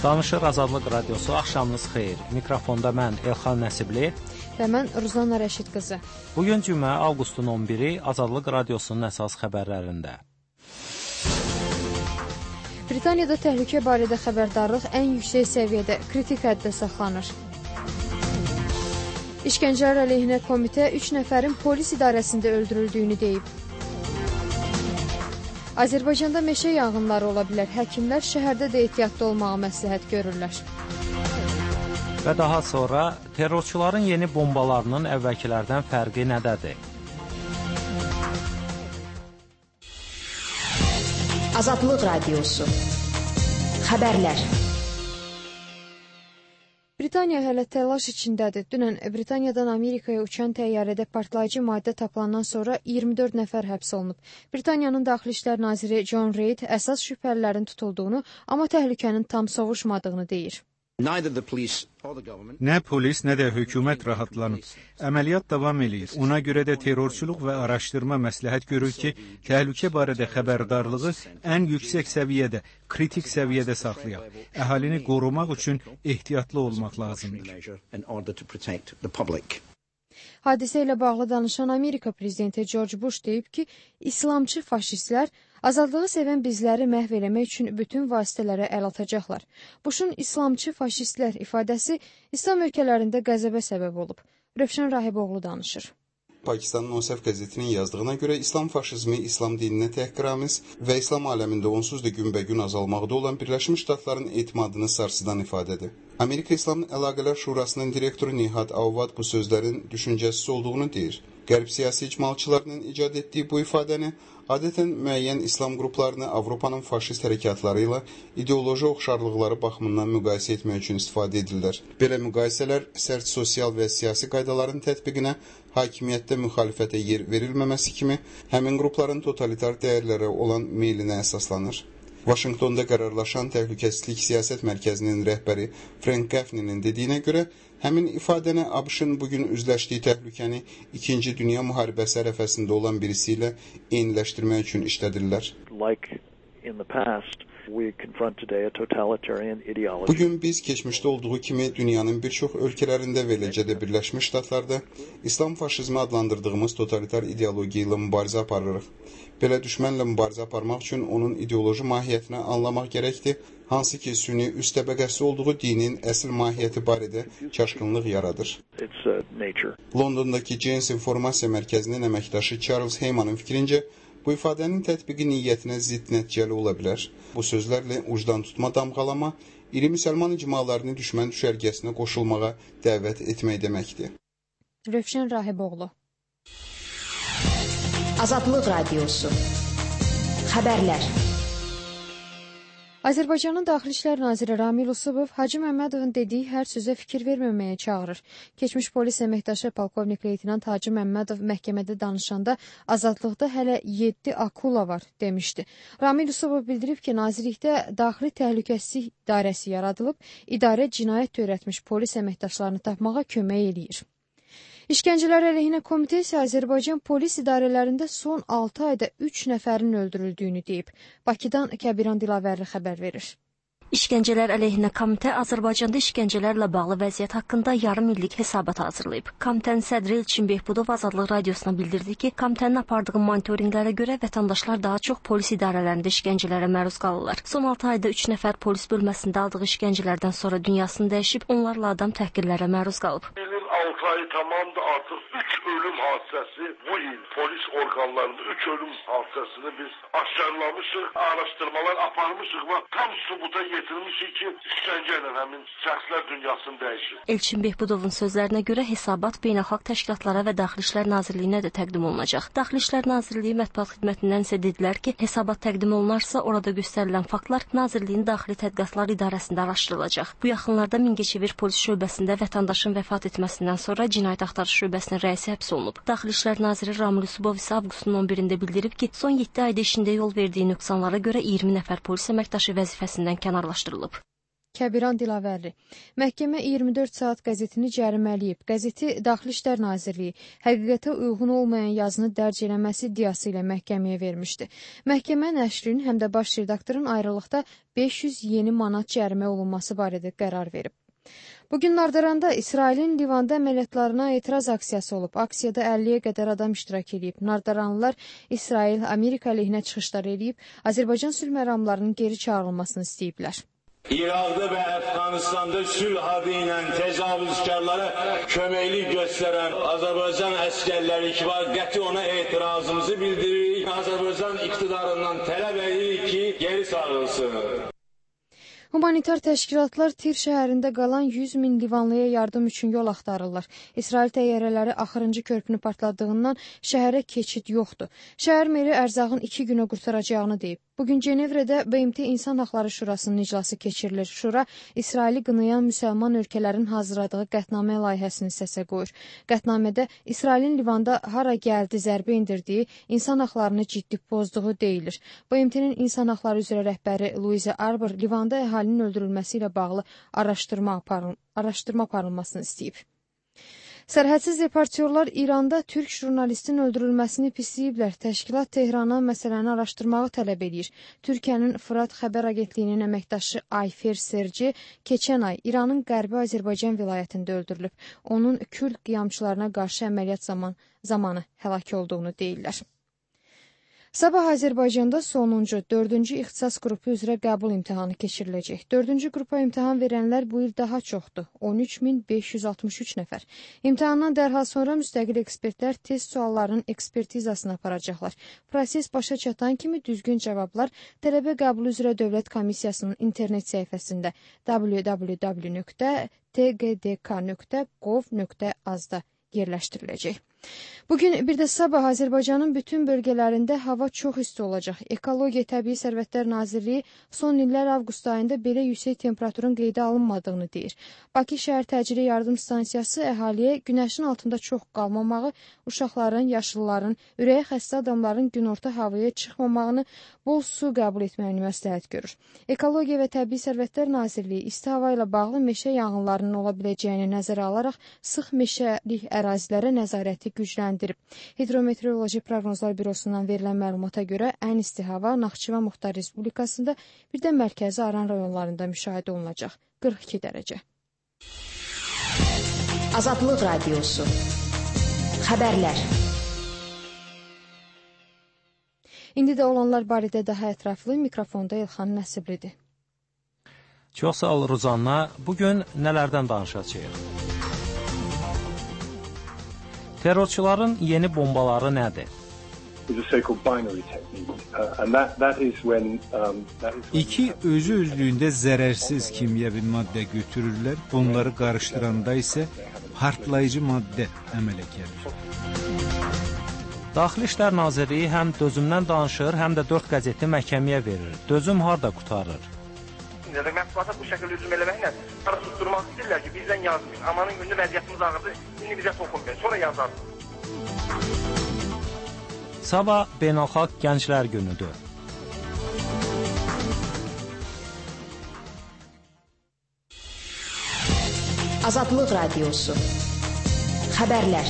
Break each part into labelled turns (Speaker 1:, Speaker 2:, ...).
Speaker 1: Danışır Azadlıq Radiosu, axşamınız xeyir. Mikrofonda mən Elxan Nəsibli
Speaker 2: və mən Ruzana Rəşid qızı.
Speaker 1: Bugün cümə avqustun 11-i Azadlıq Radiosunun əsas xəbərlərində.
Speaker 2: Britaniyada təhlükə barədə xəbərdarlıq ən yüksək səviyyədə, kritik həddə saxlanır. İşgəncələr əleyhinə komitə 3 nəfərin polis idarəsində öldürüldüyünü deyib. Azərbaycanda meşə yanğınları ola bilər. Həkimlər şəhərdə də ehtiyatlı olmağı məsləhət görürlər.
Speaker 1: Və daha sonra terrorçuların yeni bombalarının əvvəlkilərdən fərqi nədədir?
Speaker 3: Azadlıq Radiosu. Xəbərlər.
Speaker 2: Britaniya hələ təlaş içindədir. Dünən Britaniyadan Amerikaya uçan təyyarədə partlayıcı maddə tapılandan sonra 24 nəfər həbs olunub. Britaniyanın Daxili İşlər naziri John Reid əsas şübhəlilərin tutulduğunu, amma təhlükənin tam sovuşmadığını deyir.
Speaker 4: Nə polis, nə də hökumət rahatlanıb. Əməliyyat davam eləyir. Ona görə də terrorçuluq və araşdırma məsləhət görür ki, təhlükə barədə xəbərdarlığı ən yüksək səviyyədə, kritik səviyyədə saxlayaq. Əhalini qorumaq üçün ehtiyatlı olmaq lazımdır.
Speaker 2: Hadisə ilə bağlı danışan Amerika prezidenti George Bush deyib ki, İslamçı faşistlər azadlığı sevən bizləri məhv eləmək üçün bütün vasitələrə əl atacaqlar. Bushun İslamçı faşistlər ifadəsi İslam ölkələrində qəzəbə səbəb olub. Rövşən Rahiboğlu danışır.
Speaker 5: Pakistanın ONSEF qəzetinin yazdığına görə İslam faşizmi, İslam dininə təhqiramiz və İslam aləmində onsuz da günbəgün azalmaqda olan Birləşmiş Ştatların etimadını sarsıdan ifadədir. Amerika İslam Əlaqələr Şurasının direktoru Nihat Avvad bu sözlərin düşüncəsiz olduğunu deyir. Qərb siyasi icmalçılarının icad etdiyi bu ifadəni adətən müəyyən İslam qruplarını Avropanın faşist hərəkatları ilə ideoloji oxşarlıqları baxımından müqayisə etmək üçün istifadə edirlər. Belə müqayisələr sərt sosial və siyasi qaydaların tətbiqinə, hakimiyyətdə müxalifətə yer verilməməsi kimi həmin qrupların totalitar dəyərlərə olan meylinə əsaslanır. Vaşinqtonda qərarlaşan Təhlükəsizlik Siyasət Mərkəzinin rəhbəri Frank Gaffney'nin dediyinə görə, həmin ifadəni ABŞ-ın bugün üzləşdiyi təhlükəni 2-ci Dünya müharibəsi ərəfəsində olan birisi ilə eyniləşdirmək üçün işlədirlər. Bugün biz keçmişdə olduğu kimi dünyanın bir çox ölkələrində və eləcə də Birləşmiş Ştatlarda İslam faşizmi adlandırdığımız totalitar ideologiya ilə mübarizə aparırıq. Belə düşmənlə mübarizə aparmaq üçün onun ideoloji mahiyyətini anlamaq gərəkdir, hansı ki süni üst təbəqəsi olduğu dinin əsl mahiyyəti barədə çaşqınlıq yaradır. Londondakı Janes İnformasiya Mərkəzinin əməkdaşı Charles Heymanın fikrincə, bu ifadənin tətbiqi niyyətinə zidd nəticəli ola bilər. Bu sözlərlə ucdan tutma damğalama, iri müsəlman icmalarını düşmən düşərgəsinə qoşulmağa dəvət etmək deməkdir.
Speaker 2: Rövşən Rahiboğlu.
Speaker 3: Azadlıq Radiosu. Xəbərlər.
Speaker 2: Azərbaycanın Daxili İşlər naziri Ramil Usubov Hacı Məmmədovun dediyi hər sözə fikir verməməyə çağırır. Keçmiş polis əməkdaşı polkovnik leytenant Hacı Məmmədov məhkəmədə danışanda azadlıqda hələ 7 akula var demişdi. Ramil Usubov bildirib ki, nazirlikdə daxili təhlükəsizlik idarəsi yaradılıb, idarə cinayət törətmiş polis əməkdaşlarını tapmağa kömək eləyir. İşgəncələr əleyhinə komitə isə Azərbaycan polis idarələrində son 6 ayda 3 nəfərin öldürüldüyünü deyib. Bakıdan Kəbiran Dilavərli xəbər verir.
Speaker 6: İşgəncələr əleyhinə komitə Azərbaycanda işgəncələrlə bağlı vəziyyət haqqında yarım illik hesabat hazırlayıb. Komitənin sədri Elçin Behbudov Azadlıq Radiosuna bildirdi ki, komitənin apardığı monitorinqlərə görə vətəndaşlar daha çox polis idarələrində işgəncələrə məruz qalırlar. Son 6 ayda 3 nəfər polis bölməsində aldığı işgəncələrdən sonra dünyasını dəyişib, onlarla adam təhqirlərə məruz qalıb.
Speaker 7: 6 ay tamamdır, artıq 3 ölüm hadisəsi bu il polis orqanlarında 3 ölüm hadisəsini biz aşkarlamışıq, araşdırmalar aparmışıq və tam sübuta yetirmişik ki, işgəncə ilə həmin şəxslər dünyasını dəyişir.
Speaker 6: Elçin Behbudovun sözlərinə görə hesabat beynəlxalq təşkilatlara və Daxili İşlər Nazirliyinə də təqdim olunacaq. Daxili İşlər Nazirliyi mətbuat xidmətindən isə dedilər ki, hesabat təqdim olunarsa, orada göstərilən faktlar Nazirliyin Daxili Tədqiqatlar İdarəsində araşdırılacaq. Bu yaxınlarda Mingəçevir polis şöbəsində vətəndaşın vəfat etməsindən sonra Cinayət Axtarış Şöbəsinin rəisi həbs olunub. Daxili İşlər naziri Ramil Usubov isə avqustun 11-də bildirib ki, son 7 ayda işində yol verdiyi nöqsanlara görə 20 nəfər polis əməkdaşı vəzifəsindən kənarlaşdırılıb.
Speaker 2: Kəbiran Dilavərli. Məhkəmə 24 saat qəzetini cərimələyib. Qəzeti Daxili İşlər Nazirliyi həqiqətə uyğun olmayan yazını dərc eləməsi iddiası ilə məhkəməyə vermişdi. Məhkəmə nəşrin həm də baş redaktorun ayrılıqda 500 yeni manat cərimə olunması barədə qərar verib. Bugün Nardaranda İsrailin Livanda əməliyyatlarına etiraz aksiyası olub. Aksiyada 50-yə qədər adam iştirak edib. Nardaranlılar İsrail, Amerika əleyhinə çıxışlar edib, Azərbaycan sülh məramlarının geri çağırılmasını istəyiblər.
Speaker 8: İraqda və Əfqanistanda sülh adı ilə təcavüzkarlara köməklik göstərən Azərbaycan əskərləri ki var, qəti ona etirazımızı bildiririk. Azərbaycan iqtidarından tələb edirik ki, geri çağırılsın.
Speaker 2: Humanitar təşkilatlar Tir şəhərində qalan 100 min livanlıya yardım üçün yol axtarırlar. İsrail təyyarələri axırıncı körpünü partladığından şəhərə keçid yoxdur. Şəhər meri ərzağın 2 günə qurtaracağını deyib. Bugün Cenevrədə BMT İnsan Haqları Şurasının iclası keçirilir. Şura, İsraili qınayan müsəlman ölkələrin hazırladığı qətnamə layihəsini səsə qoyur. Qətnamədə İsrailin Livanda hara gəldi zərbə indirdiyi, insan haqlarını ciddi pozduğu deyilir. BMT-nin İnsan Haqları üzrə rəhbəri Louise Arbour Livanda əhalinin öldürülməsi ilə bağlı araşdırma aparılmasını istəyib. Sərhədsiz reportyorlar İranda türk jurnalistin öldürülməsini pisləyiblər. Təşkilat Tehrana məsələni araşdırmağı tələb edir. Türkiyənin Fırat xəbər agentliyinin əməkdaşı Ayfer Serci keçən ay İranın Qərbi Azərbaycan vilayətində öldürülüb. Onun Kürd qiyamçılarına qarşı əməliyyat zamanı həlak olduğunu deyirlər. Sabah Azərbaycanda sonuncu 4-cü ixtisas qrupu üzrə qəbul imtahanı keçiriləcək. 4-cü qrupa imtahan verənlər bu il daha çoxdur, 13.563 nəfər. İmtahandan dərhal sonra müstəqil ekspertlər test suallarının ekspertizasını aparacaqlar. Proses başa çatan kimi düzgün cavablar tələbə qəbulu üzrə Dövlət Komissiyasının internet səhifəsində www.tqdk.gov.az-da yerləşdiriləcək. Bugün bir də sabah Azərbaycanın bütün bölgələrində hava çox isti olacaq. Ekologiya Təbii Sərvətlər Nazirliyi son illər avqust ayında belə yüksək temperaturun qeydə alınmadığını deyir. Bakı Şəhər Təcili Yardım Stansiyası əhaliyə günəşin altında çox qalmamağı, uşaqların, yaşlıların, ürəyə xəstə adamların günorta havaya çıxmamağını, bol su qəbul etməyini məsləhət görür. Ekologiya və Təbii Sərvətlər Nazirliyi isti hava ilə bağlı meşə yanğınlarının ola biləcəyini nəzərə alaraq sıx meşəlik ərazilərə nəzarəti gücləndirib. Hidrometeoroloji Proqnozlar Bürosundan verilən məlumata görə ən isti hava Naxçıvan Muxtar Respublikasında, bir də mərkəzi Aran rayonlarında müşahidə olunacaq. 42 dərəcə.
Speaker 3: Azadlıq Radiosu. Xəbərlər.
Speaker 2: İndi də olanlar barədə daha ətraflı mikrofonda İlxan Nəsiblidir.
Speaker 1: Çox sağ ol Ruzanna. Bugün nələrdən danışacağıq? Terrorçuların yeni bombaları nədir?
Speaker 4: İki özü-özlüyündə zərərsiz kimyəvi maddə götürürlər, bunları qarışdıranda isə partlayıcı maddə əmələ gəlir.
Speaker 1: Daxili İşlər Nazirliyi həm dözümdən danışır, həm də 4 qəzeti məhkəməyə verir. Dözüm harda qurtarır?
Speaker 9: Mətbuata bu şəkildə hücum eləməklə susturmaq istəyirlər ki, bizdən yazmayın. Amanın günü vəziyyətimiz ağırdır, indi bizə toxunmayın, sonra yazarsın.
Speaker 1: Sabah Beynəlxalq Gənclər Günüdür.
Speaker 3: Azadlıq Radiosu. Xəbərlər.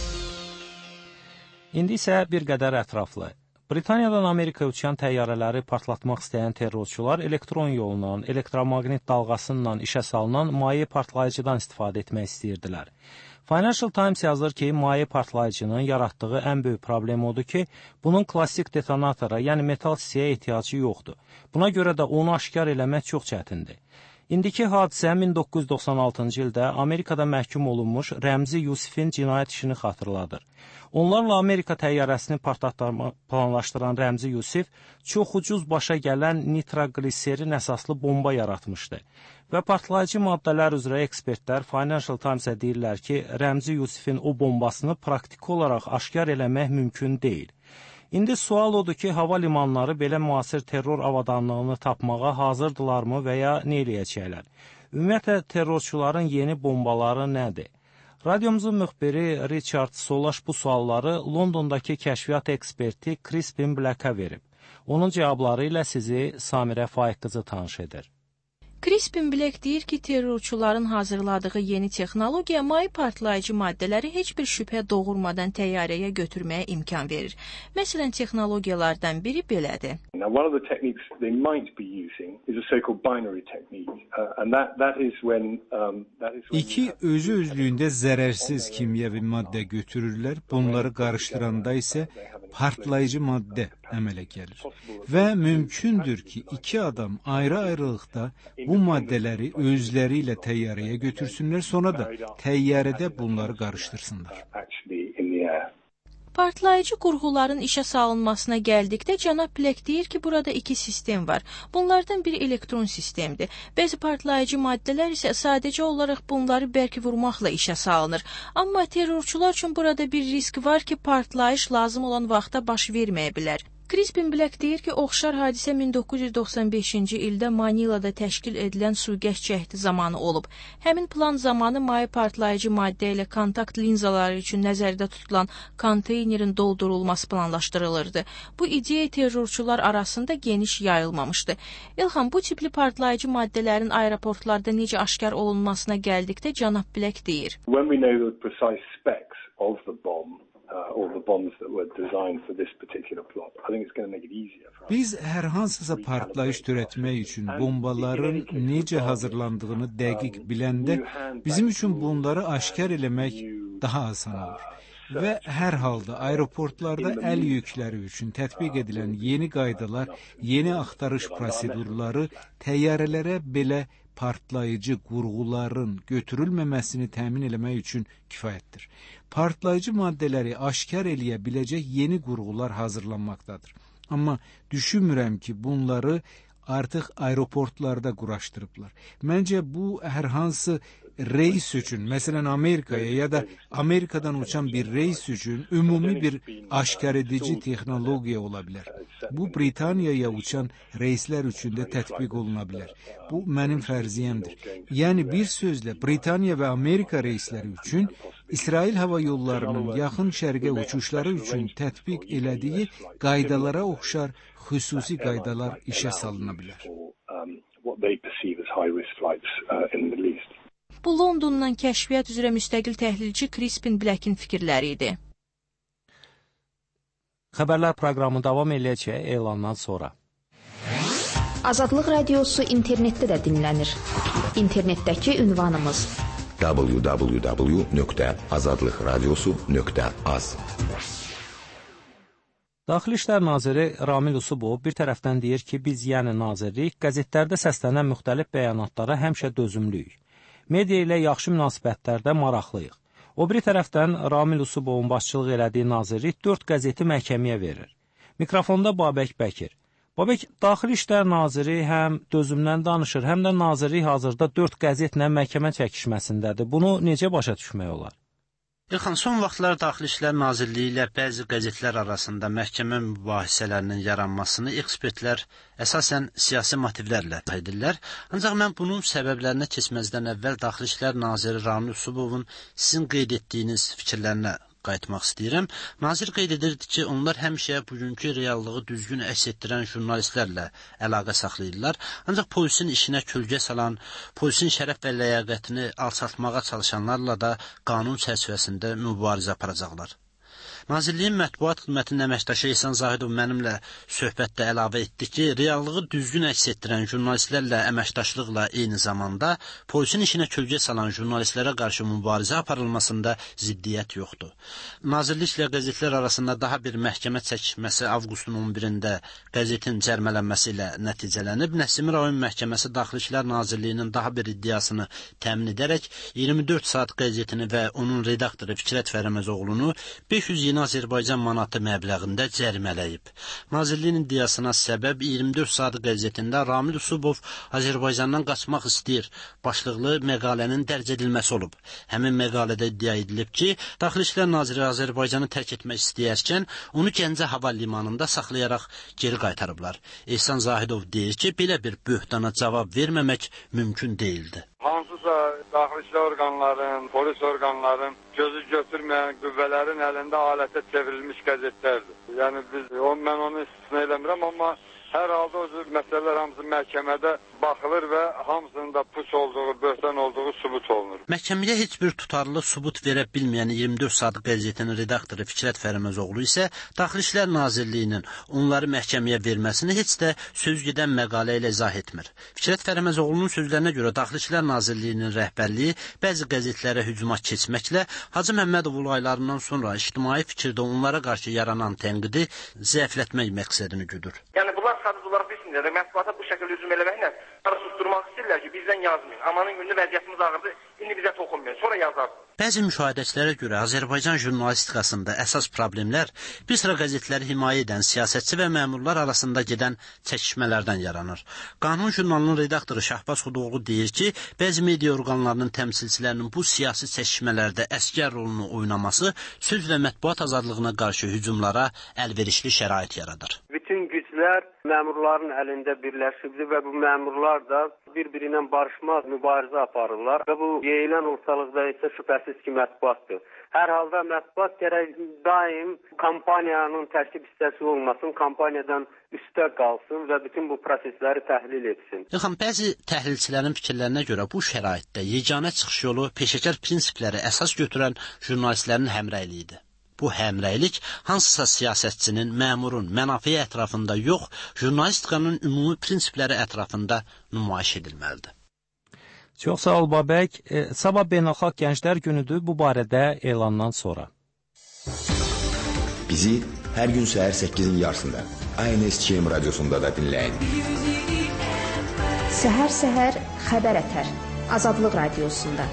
Speaker 1: İndi isə bir qədər ətraflı. Britaniyadan Amerika uçan təyyarələri partlatmaq istəyən terrorçular elektron yolla, elektromaqnit dalğasından işə salınan maye partlayıcıdan istifadə etmək istəyirdilər. Financial Times yazır ki, maye partlayıcının yaratdığı ən böyük problem odur ki, bunun klassik detonatora, yəni metal hissəyə ehtiyacı yoxdur. Buna görə də onu aşkar eləmək çox çətindir. İndiki hadisə 1996-cı ildə Amerikada məhkum olunmuş Rəmzi Yusifin cinayət işini xatırladır. Onlarla Amerika təyyarəsini partlatmaq planlaşdıran Rəmzi Yusif çox ucuz başa gələn nitrogliserin əsaslı bomba yaratmışdı. Və partlayıcı maddələr üzrə ekspertlər Financial Times-ə deyirlər ki, Rəmzi Yusifin o bombasını praktiki olaraq aşkar eləmək mümkün deyil. İndi sual odur ki, hava limanları belə müasir terror avadanlığını tapmağa hazırdırlarmı və ya nə eləyəcəklər? Ümumiyyətlə, terrorçuların yeni bombaları nədir? Radiomuzun müxbiri Richard Solaş bu sualları Londondakı kəşfiyyat eksperti Crispin Black'a verib. Onun cavabları ilə sizi Samirə Faiq qızı tanış edir.
Speaker 10: Crispin Black deyir ki, terrorçuların hazırladığı yeni texnologiya may partlayıcı maddələri heç bir şübhə doğurmadan təyyarəyə götürməyə imkan verir. Məsələn, texnologiyalardan biri belədir.
Speaker 11: One of the techniques they might be using is a so-called binary technique, and that is when
Speaker 4: İki özü-özlüyündə zərərsiz kimyəvi maddə götürürlər, bunları qarışdıranda isə partlayıcı maddə əmələ gəlir. Və mümkündür ki, iki adam ayrı-ayrılıqda bu maddələri özləri ilə təyyarəyə götürsünlər, sonra da təyyarədə bunları qarışdırsınlar.
Speaker 10: Partlayıcı qurğuların işə salınmasına gəldikdə cənab Black deyir ki, burada iki sistem var. Bunlardan biri elektron sistemdir. Bəzi partlayıcı maddələr isə sadəcə olaraq bunları bərk vurmaqla işə salınır. Amma terrorçular üçün burada bir risk var ki, partlayış lazım olan vaxtda baş verməyə bilər. Crispin Black deyir ki, oxşar hadisə 1995-ci ildə Manilada təşkil edilən sui-qəsd cəhdi zamanı olub. Həmin plan zamanı may partlayıcı maddə ilə kontakt linzaları üçün nəzərdə tutulan konteynerin doldurulması planlaşdırılırdı. Bu ideya terrorçular arasında geniş yayılmamışdı. İlham, bu tipli partlayıcı maddələrin aeroportlarda necə aşkar olunmasına gəldikdə cənab Black deyir.
Speaker 11: When we know the precise specs of the bomb, or the bombs that were designed for this particular plot, I think it's going to make it easier for us.
Speaker 4: Biz hər hansısa partlayış törətmək üçün bombaların necə hazırlandığını dəqiq biləndə bizim üçün bunları aşkar eləmək daha asan olur. Və hər halda aeroportlarda əl yükləri üçün tətbiq edilən yeni qaydalar, yeni axtarış prosedurları təyyarələrə belə partlayıcı qurğuların götürülməməsini təmin eləmək üçün kifayətdir. Partlayıcı maddələri aşkar eləyə biləcək yeni qurğular hazırlanmaqdadır. Amma düşünmürəm ki, bunları artıq aeroportlarda quraşdırıblar. Məncə bu hər hansı reys üçün, məsələn Amerikaya ya da Amerikadan uçan bir reys üçün ümumi bir aşkar edici texnologiya ola bilər. Bu Britaniyaya uçan reyslər üçün də tətbiq oluna bilər. Bu mənim fərziyəmdir. Yəni bir sözlə Britaniya və Amerika reysləri üçün İsrail hava yollarının yaxın şərqə uçuşları üçün tətbiq elədiyi qaydalara oxşar xüsusi qaydalar işə salına bilər.
Speaker 10: Bu Londondan kəşfiyyat üzrə müstəqil təhlilçi Crispin Black'in fikirləri idi.
Speaker 1: Xəbərlər proqramı davam edəcək elandan sonra.
Speaker 3: Azadlıq Radiosu internetdə də dinlənir. İnternetdəki ünvanımız www.azadlıqradiosu.az.
Speaker 1: Daxili İşlər Naziri Ramil Usubov bir tərəfdən deyir ki, biz, yəni nazirlik, qəzetlərdə səslənən müxtəlif bəyanatlara həmişə dözümlüyük. Media ilə yaxşı münasibətlərdə maraqlıyıq. O biri tərəfdən Ramil Usubovun başçılıq elədiyi nazirlik 4 qəzeti məhkəməyə verir. Mikrofonda Babək Bəkir. Babək, Daxili İşlər Naziri həm dözümdən danışır, həm də nazirlik hazırda 4 qəzetlə məhkəmə çəkişməsindədir. Bunu necə başa düşmək olar?
Speaker 12: İlxan, son vaxtlar Daxili İşlər Nazirliyi ilə bəzi qəzetlər arasında məhkəmə mübahisələrinin yaranmasını ekspertlər əsasən siyasi motivlərlə edirlər. Ancaq mən bunun səbəblərinə keçməzdən əvvəl Daxili İşlər Naziri Ramil Usubovun sizin qeyd etdiyiniz fikirlərinə qayıtmaq istəyirəm. Nazir qeyd edirdi ki, onlar həmişə bugünkü reallığı düzgün əks etdirən jurnalistlərlə əlaqə saxlayırlar. Ancaq polisin işinə kölgə salan, polisin şərəf və ləyaqətini alçaltmağa çalışanlarla da qanun çərçivəsində mübarizə aparacaqlar. Nazirliyin mətbuat xidmətinin əməkdaşı İhsan Zahidov mənimlə söhbətdə əlavə etdi ki, reallığı düzgün əks etdirən jurnalistlərlə əməkdaşlıqla eyni zamanda polisin işinə kölgə salan jurnalistlərə qarşı mübarizə aparılmasında ziddiyyət yoxdur. Nazirliklə qəzetlər arasında daha bir məhkəmə çəkişməsi avqustun 11-də qəzetin cərmələnməsi ilə nəticələnib. Nəsimi rayon məhkəməsi Daxili İşlər Nazirliyinin daha bir iddiasını təmin edərək 24 saat qəzetini və onun redaktoru Fikrət Fərəməzoğlunu 500 yeni Azərbaycan manatı məbləğində cərimələyib. Nazirliyin iddiasına səbəb 24 saat qəzetində Ramil Usubov Azərbaycandan qaçmaq istəyir başlıqlı məqalənin dərc edilməsi olub. Həmin məqalədə iddia edilib ki, Daxili İşlər Naziri Azərbaycanı tərk etmək istəyərkən onu Gəncə hava limanında saxlayaraq geri qaytarıblar. İhsan Zahidov deyir ki, belə bir böhtana cavab verməmək mümkün deyildi.
Speaker 13: Hansısa daxili işlər orqanların, polis orqanların gözü götürməyən qüvvələrin əlində alətə çevrilmiş qəzetlərdir. Yəni mən onu istisna eləmirəm, amma Hər halda o cür məsələlər hamısı məhkəmədə baxılır və hamısının da puç olduğu, böhtan olduğu sübut olunur.
Speaker 12: Məhkəməyə heç bir tutarlı sübut verə bilməyən 24 saat qəzetinin redaktoru Fikrət Fərəməzoğlu isə Daxili İşlər Nazirliyinin onları məhkəməyə verməsini heç də sözgedən məqalə ilə izah etmir. Fikrət Fərəməzoğlunun sözlərinə görə Daxili İşlər Nazirliyinin rəhbərliyi bəzi qəzetlərə hücuma keçməklə Hacı Məmmədov olaylarından sonra ictimai fikirdə onlara qarşı yaranan tənqidi zəiflətmək məqsədini güdür.
Speaker 9: Yəni bunlar sadəcə olaraq bilsinlər, mətbuata bu şəkildə hücum eləməklə susturmaq istəyirlər ki, bizdən yazmayın. Amanın günü vəziyyətimiz ağırdır, indi bizə toxunmayın, sonra yazarsın.
Speaker 12: Bəzi müşahidəçilərə görə Azərbaycan jurnalistikasında əsas problemlər bir sıra qəzetləri himayə edən siyasətçi və məmurlar arasında gedən çəkişmələrdən yaranır. Qanun jurnalının redaktoru Şahbaz Xudoğlu deyir ki, bəzi media orqanlarının təmsilçilərinin bu siyasi çəkişmələrdə əsgər rolunu oynaması söz və mətbuat azadlığına qarşı hücumlara əlverişli şərait yaradır.
Speaker 14: Bütün güclər məmurların əlində birləşibdir və bu məmurlar da bir-biri ilə barışmaz mübarizə aparırlar və bu yeyilən ortalıqda isə şübhəsiz ki, mətbuatdır. Hər halda mətbuat gərək daim kampaniyanın tərkib hissəsi olmasın, kampaniyadan üstə qalsın və bütün bu prosesləri təhlil etsin.
Speaker 12: Bəzi təhlilçilərin fikirlərinə görə bu şəraitdə yeganə çıxış yolu peşəkar prinsipləri əsas götürən jurnalistlərin həmrəyliyidir. Bu həmrəylik hansısa siyasətçinin, məmurun mənafeyi ətrafında yox, jurnalistikanın ümumi prinsipləri ətrafında nümayiş edilməlidir.
Speaker 1: Çox sağ ol Babək. Sabah Beynəlxalq Gənclər Günüdür bu barədə elandan sonra.
Speaker 15: Bizi hər gün səhər 8-in yarısında ANSÇM radiosunda da dinləyin.
Speaker 3: Səhər-səhər xəbər ətər. Azadlıq radiosunda.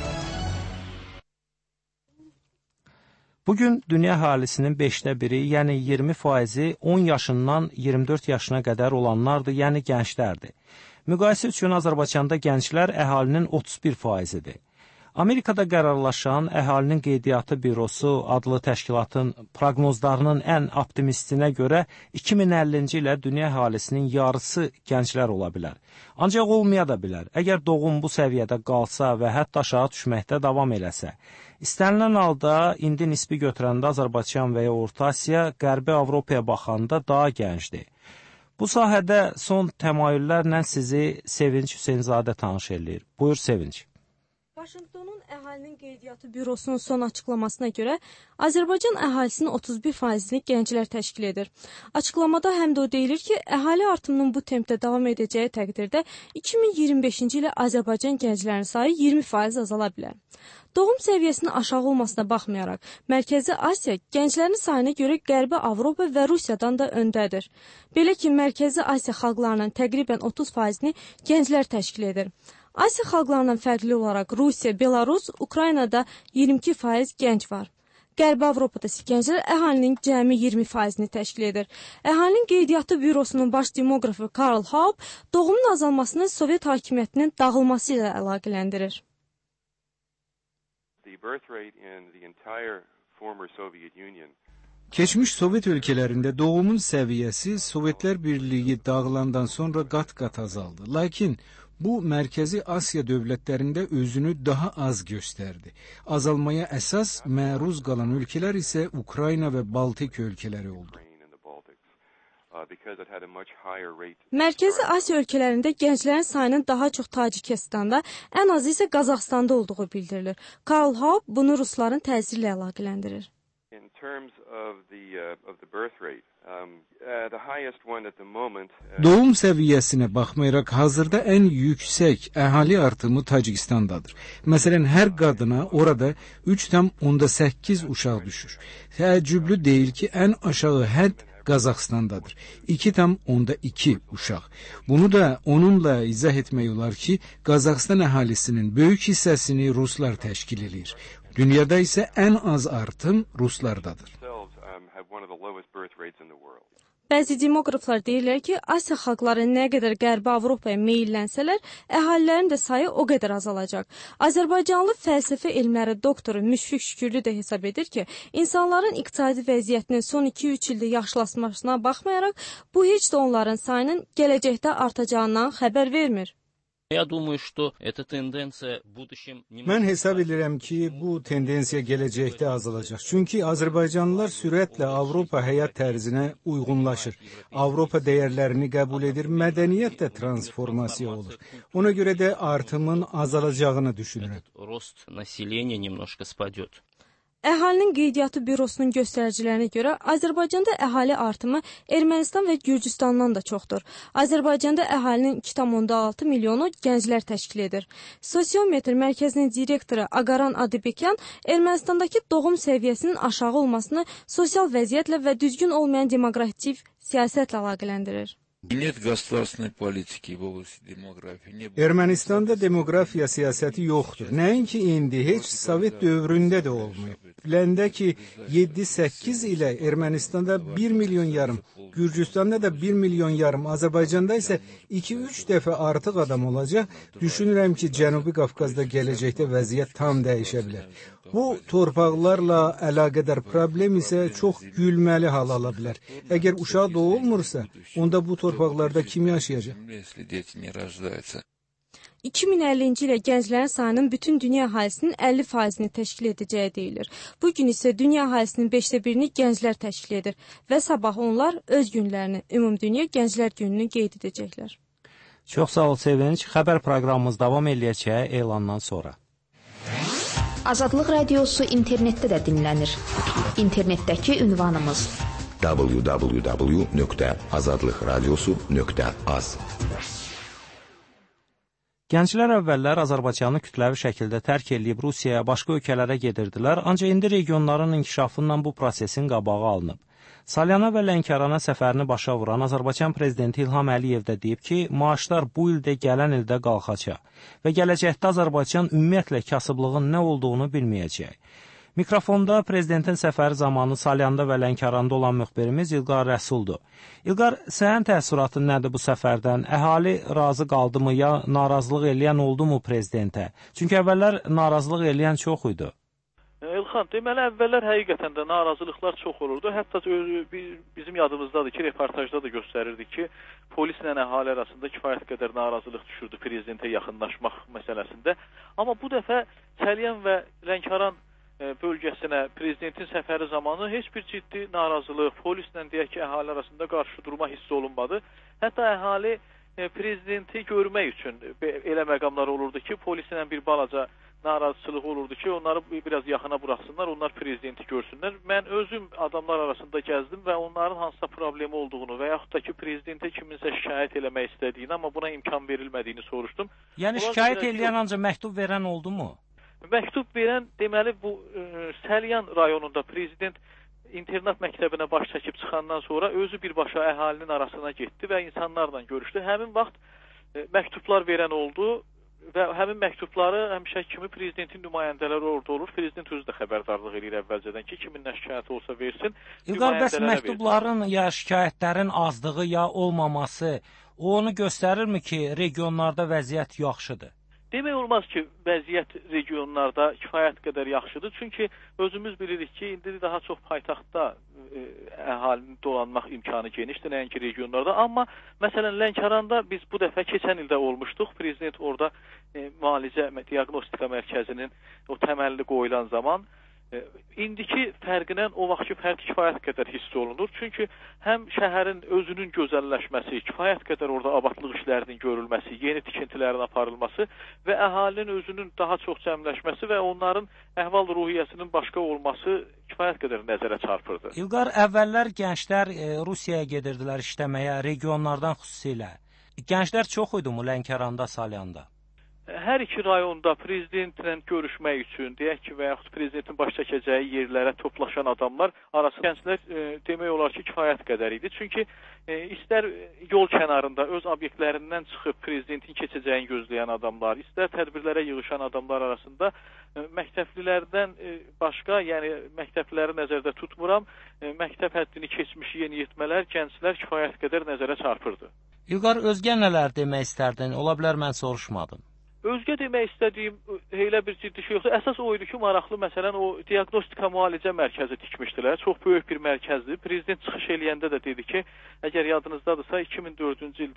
Speaker 1: Bugün dünya əhalisinin 1/5, yəni 20%, 10 yaşından 24 yaşına qədər olanlardır, yəni gənclərdir. Müqayisə üçün Azərbaycanda gənclər əhalinin 31%-dir. Amerikada qərarlaşan Əhalinin Qeydiyyatı Bürosu adlı təşkilatın proqnozlarının ən optimistinə görə 2050-ci ilə dünya əhalisinin yarısı gənclər ola bilər. Ancaq olmaya da bilər. Əgər doğum bu səviyyədə qalsa və hətta aşağı düşməkdə davam eləsə. İstənilən halda indi nisbi götürəndə Azərbaycan və ya Orta Asiya Qərbi Avropaya baxanda daha gəncdir. Bu sahədə son təmayüllərlə sizi Sevinç Hüseynzadə tanış eləyir. Buyur Sevinç.
Speaker 16: Vaşinqtonun Əhalinin Qeydiyyatı Bürosunun son açıqlamasına görə Azərbaycan əhalisinin 31%-ni gənclər təşkil edir. Açıqlamada həm də o deyilir ki, əhali artımının bu tempdə davam edəcəyi təqdirdə 2025-ci ilə Azərbaycan gənclərinin sayı 20% azala bilər. Doğum səviyyəsinin aşağı olmasına baxmayaraq, Mərkəzi Asiya gənclərin sayına görə Qərbi Avropa və Rusiyadan da öndədir. Belə ki, Mərkəzi Asiya xalqlarının təqribən 30%-ni gənclər təşkil edir. Asiya xalqlarından fərqli olaraq Rusiya, Belarus, Ukraynada 22% gənc var. Qərbi Avropada isə gənclər əhalinin cəmi 20%-ni təşkil edir. Əhalinin Qeydiyyatı Bürosunun baş demoqrafı Karl Haup doğumun azalmasını Sovet hakimiyyətinin dağılması ilə əlaqələndirir.
Speaker 4: Keçmiş Sovet ölkələrində doğumun səviyyəsi Sovetlər Birliyi dağılandan sonra qat-qat azaldı. Lakin bu Mərkəzi Asiya dövlətlərində özünü daha az göstərdi. Azalmaya əsas məruz qalan ölkələr isə Ukrayna və Baltik ölkələri oldu.
Speaker 16: Mərkəzi Asiya ölkələrində gənclərin sayının daha çox Tacikistanda, ən azı isə Qazaxstanda olduğu bildirilir. Karl Haup bunu rusların təsiri ilə əlaqələndirir.
Speaker 4: Doğum səviyyəsinə baxmayaraq hazırda ən yüksək əhali artımı Tacikistandadır. Məsələn, hər qadına orada 3,8 uşaq düşür. Təəccüblü deyil ki, ən aşağı hədd Qazaxstandadır. 2,2 uşaq. Bunu da onunla izah etmək olar ki, Qazaxstan əhalisinin böyük hissəsini ruslar təşkil edir. Dünyada isə ən az artım ruslardadır.
Speaker 16: Bəzi demoqraflar deyirlər ki, Asiya xalqları nə qədər Qərbi Avropaya meyillənsələr, əhalilərin də sayı o qədər azalacaq. Azərbaycanlı fəlsəfə elmləri doktoru Müşfiq Şükürlü də hesab edir ki, insanların iqtisadi vəziyyətinin son 2-3 ildə yaxşılaşmasına baxmayaraq, bu heç də onların sayının gələcəkdə artacağından xəbər vermir.
Speaker 4: Mən hesab edirəm ki, bu tendensiya gələcəkdə azalacaq. Çünki Azərbaycanlılar sürətlə Avropa həyat tərzinə uyğunlaşır. Avropa dəyərlərini qəbul edir, mədəniyyət də transformasiya olur. Ona görə də artımın azalacağını düşünürəm.
Speaker 16: Əhalinin Qeydiyyatı Bürosunun göstəricilərinə görə Azərbaycanda əhali artımı Ermənistan və Gürcüstandan da çoxdur. Azərbaycanda əhalinin 2,6 milyonu gənclər təşkil edir. Sosiometr mərkəzinin direktoru Aqaran Adibekyan Ermənistandakı doğum səviyyəsinin aşağı olmasını sosial vəziyyətlə və düzgün olmayan demoqratik siyasətlə əlaqələndirir.
Speaker 4: Ermənistanda demografiya siyasəti yoxdur. Nəinki indi, heç Sovet dövründə də olmayıb. Biləndə ki, 7-8 ilə Ermənistanda 1,5 milyon, Gürcüstanda da 1,5 milyon, Azərbaycanda isə 2-3 dəfə artıq adam olacaq. Düşünürəm ki, Cənubi Qafqazda gələcəkdə vəziyyət tam dəyişə bilər. Bu torpaqlarla əlaqədar problem isə çox gülməli hal ala bilər. Əgər uşaq doğulmursa, onda bu torpaqlarda kim yaşayacaq?
Speaker 16: 2050-ci ilə gənclərin sayının bütün dünya əhalisinin 50%-ni təşkil edəcəyi deyilir. Bu gün isə dünya əhalisinin 1/5-ni gənclər təşkil edir və sabah onlar öz günlərini, Ümumdünya Gənclər Gününü qeyd edəcəklər.
Speaker 1: Çox sağ ol Sevinç. Xəbər proqramımız davam eləyəcək elandan sonra.
Speaker 3: Azadlıq Radiosu internetdə də dinlənir. İnternetdəki ünvanımız www.azadlıqradiosu.az.
Speaker 1: Gənclər əvvəllər Azərbaycanı kütləvi şəkildə tərk edib Rusiyaya, başqa ölkələrə gedirdilər, ancaq indi regionların inkişafından bu prosesin qabağı alınıb. Salyana və Lənkərana səfərini başa vuran Azərbaycan prezidenti İlham Əliyev də deyib ki, maaşlar bu ildə, gələn ildə qalxacaq və gələcəkdə Azərbaycan ümumiyyətlə kasıblığın nə olduğunu bilməyəcək. Mikrofonda prezidentin səfəri zamanı Salyanda və Lənkəranda olan müxbirimiz İlqar Rəsuldur. İlqar, sənin təəssüratın nədir bu səfərdən? Əhali razı qaldımı ya narazılıq eləyən oldu mu prezidentə? Çünki əvvəllər narazılıq eləyən çox idi.
Speaker 17: Elxan, deməli əvvəllər həqiqətən də narazılıqlar çox olurdu. Hətta bizim yadımızdadır ki, reportajda da göstərirdi ki, polislə əhali arasında kifayət qədər narazılıq düşürdü prezidentə yaxınlaşmaq məsələsində. Amma bu dəfə Salyan və Lənkəran bölgəsinə prezidentin səfəri zamanı heç bir ciddi narazılıq, polislə deyək ki, əhali arasında qarşı durma hissi olunmadı. Hətta əhali prezidenti görmək üçün elə məqamlar olurdu ki, polislə bir balaca narazılıq olurdu ki, onları biraz yaxına buraxsınlar, onlar prezidenti görsünlər. Mən özüm adamlar arasında gəzdim və onların hansısa problemi olduğunu və yaxud da ki, prezidentə kiminsə şikayət eləmək istədiyini, amma buna imkan verilmədiyini soruşdum.
Speaker 1: Yəni şikayət eləyən ancaq məktub verən oldu mu?
Speaker 17: Məktub verən, deməli, bu Salyan rayonunda prezident internat məktəbinə baş çəkib çıxandan sonra özü birbaşa əhalinin arasına getdi və insanlarla görüşdü. Həmin vaxt məktublar verən oldu və həmin məktubları həmişə kimi prezidentin nümayəndələri orada olur. Prezident özü də xəbərdarlıq edir əvvəlcədən ki, kimin nə şikayəti olsa versin.
Speaker 1: İlqar, bəs məktubların ya şikayətlərin azlığı ya olmaması onu göstərirmi ki, regionlarda vəziyyət yaxşıdır?
Speaker 17: Demək olmaz ki, vəziyyət regionlarda kifayət qədər yaxşıdır. Çünki özümüz bilirik ki, indi daha çox paytaxtda əhalini dolanmaq imkanı genişdir, nəinki regionlarda. Amma məsələn, Lənkəranda biz bu dəfə keçən ildə olmuşduq. Prezident orada müalicə, diaqnostika mərkəzinin o təməlli qoyulan zaman indiki fərqlə o vaxtki fərq kifayət qədər hiss olunur. Çünki həm şəhərin özünün gözəlləşməsi, kifayət qədər orada abadlıq işlərinin görülməsi, yeni tikintilərin aparılması və əhalinin özünün daha çox cəmləşməsi və onların əhval-ruhiyyəsinin başqa olması kifayət qədər nəzərə çarpırdı.
Speaker 1: İlqar, əvvəllər gənclər Rusiyaya gedirdilər işləməyə, regionlardan xüsusilə. Gənclər çox idi mu Lənkəranda, Salyanda?
Speaker 17: Hər iki rayonda prezidentlə görüşmək üçün, deyək ki, və yaxud prezidentin baş çəkəcəyi yerlərə toplaşan adamlar arasında gənclər demək olar ki, kifayət qədər idi. Çünki istər yol kənarında öz obyektlərindən çıxıb prezidentin keçəcəyini gözləyən adamlar, istər tədbirlərə yığışan adamlar arasında məktəblilərdən başqa, yəni məktəbliləri nəzərdə tutmuram, məktəb həddini keçmiş yeniyetmələr, gənclər kifayət qədər nəzərə çarpırdı.
Speaker 1: İlqar, özgə nələr demək istərdin? Ola bilər mən soruşmadım.
Speaker 17: Özgə demək istədiyim elə bir ciddi şey yoxdur. Əsas o idi ki, maraqlı məsələn o diaqnostika müalicə mərkəzi tikmişdilər. Çox böyük bir mərkəzdir. Prezident çıxış eləyəndə də dedi ki, əgər yadınızdadırsa 2004-cü ildə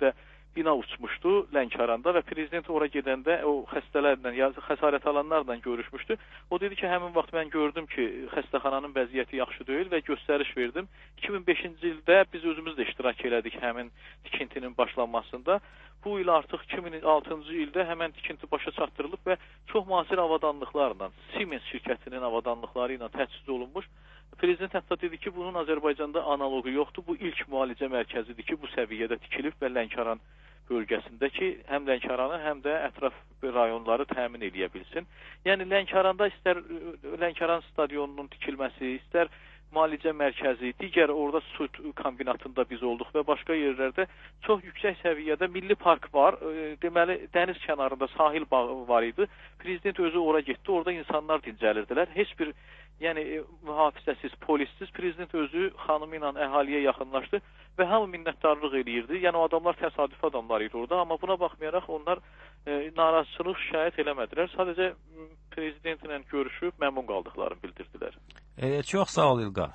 Speaker 17: bina uçmuşdu Lənkəranda və prezident ora gedəndə o xəstələrlə, ya xəsarət alanlarla görüşmüşdü. O dedi ki, həmin vaxt mən gördüm ki, xəstəxananın vəziyyəti yaxşı deyil və göstəriş verdim. 2005-ci ildə biz özümüz də iştirak elədik həmin tikintinin başlanmasında. Bu il artıq 2006-cı ildə həmən tikinti başa çatdırılıb və çox müasir avadanlıqlarla, Siemens şirkətinin avadanlıqları ilə təchiz olunmuş. Prezident hətta dedi ki, bunun Azərbaycanda analogu yoxdur. Bu ilk müalicə mərkəzidir ki, bu səviyyədə tikilib və Lənkəran bölgəsində ki, həm Lənkəranı, həm də ətraf rayonları təmin edə bilsin. Yəni Lənkəranda istər Lənkəran stadionunun tikilməsi, istər müalicə mərkəzi, digər orada süd kombinatında biz olduq və başqa yerlərdə çox yüksək səviyyədə milli park var. Deməli, dəniz kənarında sahil bağı var idi. Prezident özü ora getdi, orada insanlar dincəlirdilər. Heç bir mühafizəsiz, polissiz prezident özü xanımı ilə əhaliyə yaxınlaşdı və hamı minnətdarlıq eləyirdi. Yəni o adamlar təsadüf adamlar idi orada, amma buna baxmayaraq onlar narazıçılıq şikayət eləmədilər. Sadəcə prezidentlə görüşüb məmnun qaldıqlarını bildirdilər.
Speaker 1: Çox sağ ol İlqar.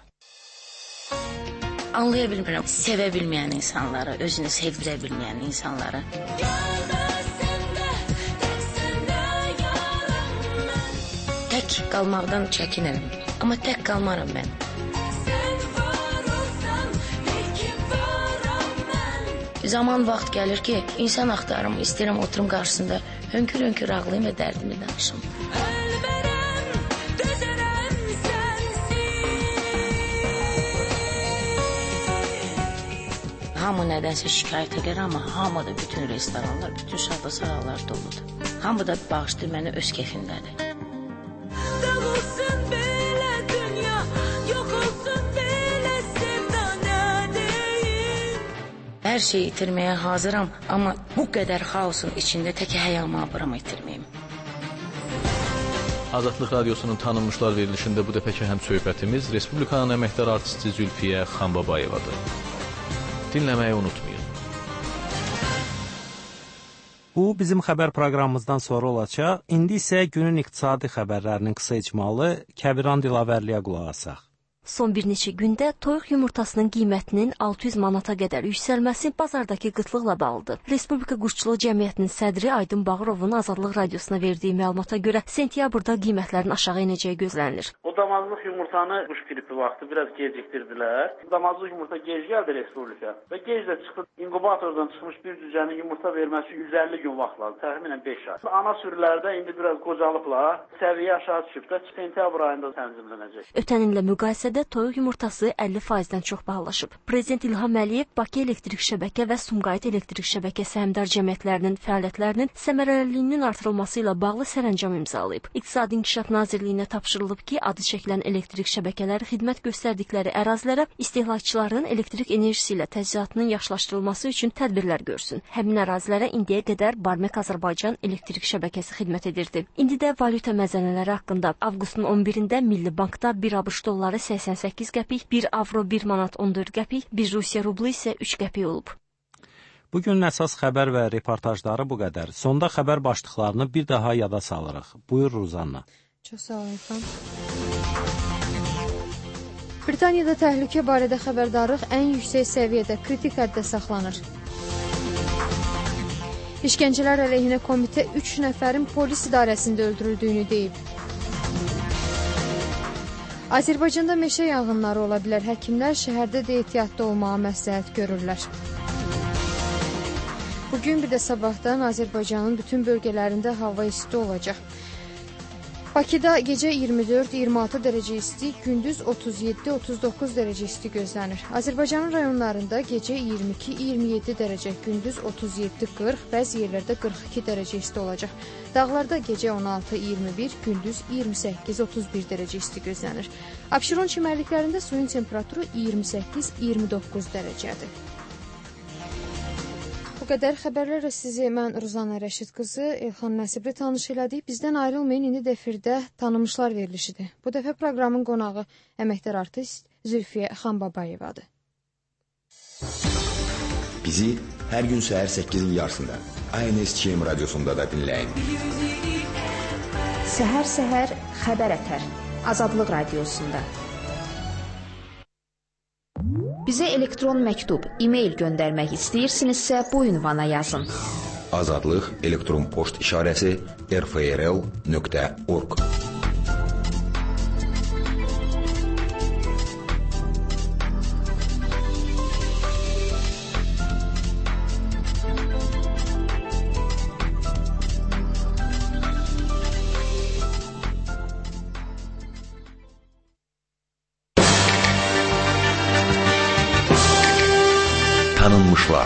Speaker 18: Anlaya bilmirəm, sevə bilməyən insanları, özünü sevdirə bilməyən insanları. Tək qalmaqdan çəkinirəm, amma tək qalmaram mən. Zaman vaxt gəlir ki, insan axtarım, istəyirəm oturum qarşısında, hönkür-hönkür ağlayım və dərdimi danışım. Hamı nədənsə şikayət edir, amma hamı da bütün restoranlar, bütün şadlı-sağlar doludur. Hamı da bağışlayır məni öz keyfindədir. Hər şeyi itirməyə hazıram, amma bu qədər xaosun içində tək həyamı abıram itirməyim.
Speaker 19: Azadlıq Radiosunun tanınmışlar verilişində bu dəfəki həm söhbətimiz Respublikanın əməkdar artisti Zülfiyə Xanbabayevadır. Dinləməyi unutmayın.
Speaker 1: Bu bizim xəbər proqramımızdan sonra olacaq. İndi isə günün iqtisadi xəbərlərinin qısa icmalı Kəbiran Dilavərliyə qulaq asaq.
Speaker 6: Son bir neçə gündə toyuq yumurtasının qiymətinin 600 manata qədər yüksəlməsi bazardakı qıtlıqla bağlıdır. Respublika Quşçuluq Cəmiyyətinin sədri Aydın Bağırovun Azadlıq Radiosuna verdiyi məlumata görə sentyabrda qiymətlərin aşağı enəcəyi gözlənilir.
Speaker 20: O damazlıq yumurtanı quş qripi vaxtı biraz gecikdirdilər. Damazlıq yumurta gec gəldi Respublika və gec də çıxdı. İnkubatordan çıxmış bir cücənin yumurta verməsi 150 gün vaxt lazım, təxminən 5 ay. Ana sürülərdə indi biraz qocalıblar, səviyyə aşağı düşüb də sentyabr ayında tənzimlənəcək.
Speaker 6: Ötən illə müqayisədə toyuq yumurtası 50%-dən çox bahalaşıb. Prezident İlham Əliyev Bakı Elektrik Şəbəkə və Sumqayıt Elektrik Şəbəkə səhmdar cəmiyyətlərinin fəaliyyətlərinin səmərəliliyinin artırılması ilə bağlı sərəncam imzalayıb. İqtisadi İnkişaf Nazirliyinə tapşırılıb ki, adı çəkilən elektrik şəbəkələri xidmət göstərdikləri ərazilərə istehlakçıların elektrik enerjisi ilə təchizatının yaxşılaşdırılması üçün tədbirlər görsün. Həmin ərazilərə indiyə qədər Barmək Azərbaycan elektrik şəbəkəsi xidmət edirdi. İndi də valyuta məzənələri haqqında avqustun 11-də Milli Bankda 1 ABŞ dolları 88 qəpik, 1 avro 1 manat 14 qəpik, 1 Rusiya rublu isə 3 qəpik olub.
Speaker 1: Bugünün əsas xəbər və reportajları bu qədər. Sonda xəbər başlıqlarını bir daha yada salırıq. Buyur Ruzanna.
Speaker 2: Çox sağ olun, İlham. Britaniyada təhlükə barədə xəbərdarlıq ən yüksək səviyyədə, kritik həddə saxlanır. İşgəncələr əleyhinə komitə 3 nəfərin polis idarəsində öldürüldüyünü deyib. Azərbaycanda meşə yanğınları ola bilər. Həkimlər şəhərdə də ehtiyatlı olmağa məsləhət görürlər. Bugün bir də sabahdan Azərbaycanın bütün bölgələrində hava isti olacaq. Bakıda gecə 24-26 dərəcə isti, gündüz 37-39 dərəcə isti gözlənir. Azərbaycanın rayonlarında gecə 22-27 dərəcə, gündüz 37-40, bəzi yerlərdə 42 dərəcə isti olacaq. Dağlarda gecə 16-21, gündüz 28-31 dərəcə isti gözlənir. Abşeron çimərliklərində suyun temperaturu 28-29 dərəcədir. Bu qədər xəbərlərlə sizi mən Ruzanna Rəşid qızı, Elxan Nəsibli tanış elədik. Bizdən ayrılmayın, indi dəfirdə tanınmışlar verilişidir. Bu dəfə proqramın qonağı əməkdar artist Zülfiyə Xanbabayevadır.
Speaker 15: Bizi hər gün səhər 8-in yarısında ANS-KM radiosunda da dinləyin.
Speaker 3: Səhər-səhər xəbər ətər Azadlıq Radiosunda. Bizə elektron məktub, e-mail göndərmək istəyirsinizsə bu ünvana yazın.
Speaker 15: Azadlıq elektron poçt işarəsi rfrl.org. Tanınmışlar.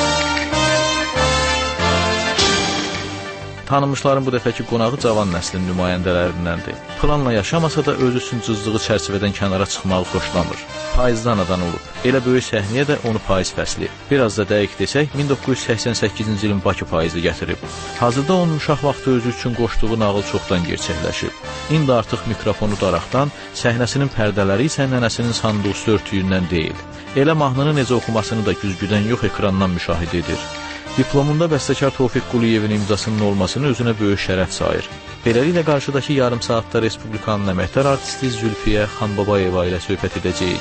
Speaker 19: Tanınmışların bu dəfəki qonağı cavan nəslin nümayəndələrindəndir. Planla yaşamasa da öz üçün cızdığı çərçivədən kənara çıxmağı xoşlamır. Payızdan adan olub. Elə böyük səhnəyə də onu payız fəsli. Biraz da dəqiq desək, 1988-ci ilin Bakı payızı gətirib. Hazırda onun uşaq vaxtı özü üçün qoşduğu nağıl çoxdan gerçəkləşib. İndi artıq mikrofonu daraqdan, səhnəsinin pərdələri isə nənəsinin sandalsı örtüyündən deyil. Elə mahnını necə oxumasını da güzgüdən yox, ekrandan müşahidə edir. Diplomunda bəstəkar Tofiq Quliyevin imzasının olmasını özünə böyük şərəf sayır. Beləliklə qarşıdakı yarım saatda Respublikanın əməkdar artisti Zülfiyə Xanbabayeva ilə söhbət edəcəyik.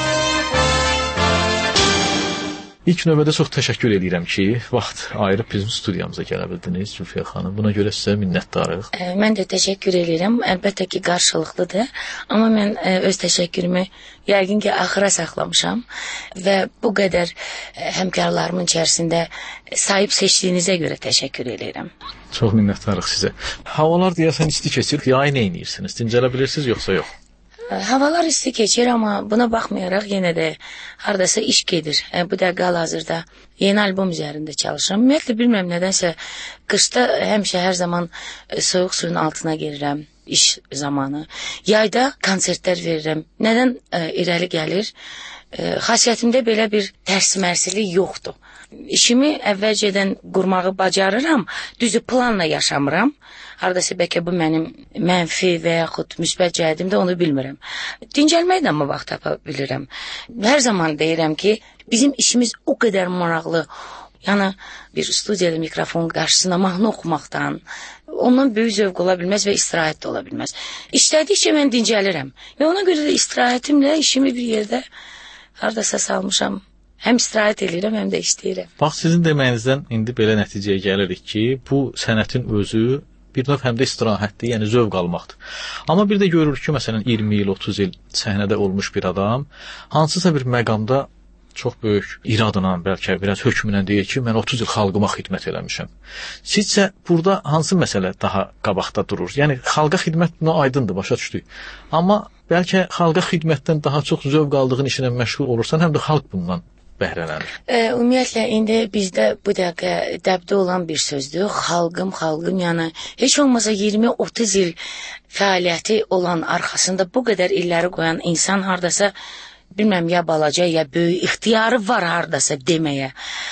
Speaker 19: İlk növbədə çox təşəkkür edirəm ki, vaxt ayırıb bizim studiyamıza gələ bildiniz Zülfiyə xanım. Buna görə sizə minnətdarıq.
Speaker 18: Mən də təşəkkür edirəm. Əlbəttə ki, qarşılıqlıdır. Amma mən öz təşəkkürümü yəqin ki, axıra saxlamışam və bu qədər həmkarlarımın içərisində sahib seçdiyinizə görə təşəkkür edirəm.
Speaker 19: Çox minnətdarıq sizə. Havalar deyəsən isti keçir. Yayı nə edirsiniz? Dincələ bilirsiniz yoxsa yox?
Speaker 18: Havalar isti keçir, amma buna baxmayaraq yenə də hardasa iş gedir. Bu da hal-hazırda yeni albom üzərində çalışıram. Ümumiyyətlə bilmirəm nədənsə qışda həmişə hər zaman soyuq suyun altına girirəm iş zamanı. Yayda konsertlər verirəm. Nədən irəli gəlir? Xasiyyətimdə belə bir tərs-mərsilik yoxdur. İşimi əvvəlcədən qurmağı bacarıram, düzü planla yaşamıram. Hardasa bəlkə bu mənim mənfi və yaxud müsbət cəhətimdə onu bilmirəm. Dincəlməkdən mi vaxt tapa bilirəm? Hər zaman deyirəm ki, bizim işimiz o qədər maraqlı. Yəni bir studiyada mikrofon qarşısında mahnı oxumaqdan, ondan böyük zövq ola bilməz və istirahət də ola bilməz. İşlədikcə mən dincəlirəm və ona görə də istirahətimlə işimi bir yerdə hardasa salmışam. Həm istirahət edirəm, həm də işləyirəm.
Speaker 19: Bax, sizin deməyinizdən indi belə nəticəyə gəlirik ki, bu sənətin özü bir növ həm də istirahətdir, yəni zövq almaqdır. Amma bir də görürük ki, məsələn 20 il, 30 il səhnədə olmuş bir adam hansısa bir məqamda çox böyük iradla, bəlkə biraz hökmünə deyir ki, mən 30 il xalqıma xidmət eləmişəm. Sizcə burada hansı məsələ daha qabaqda durur? Yəni xalqa xidmət buna aydındır, başa düşdük. Amma bəlkə xalqa xidmətdən daha çox zövq aldığın işinə məşğul olursan, həm də xalq bundan bəhrələnir.
Speaker 18: Ümumiyyətlə indi bizdə bu dəqiqə dəbdə olan bir sözdür. Xalqım, yəni heç olmasa 20-30 il fəaliyyəti olan arxasında bu qədər illəri qoyan insan hardasa bilməm ya balaca ya böyük ixtiyarı var hardasa deməyə.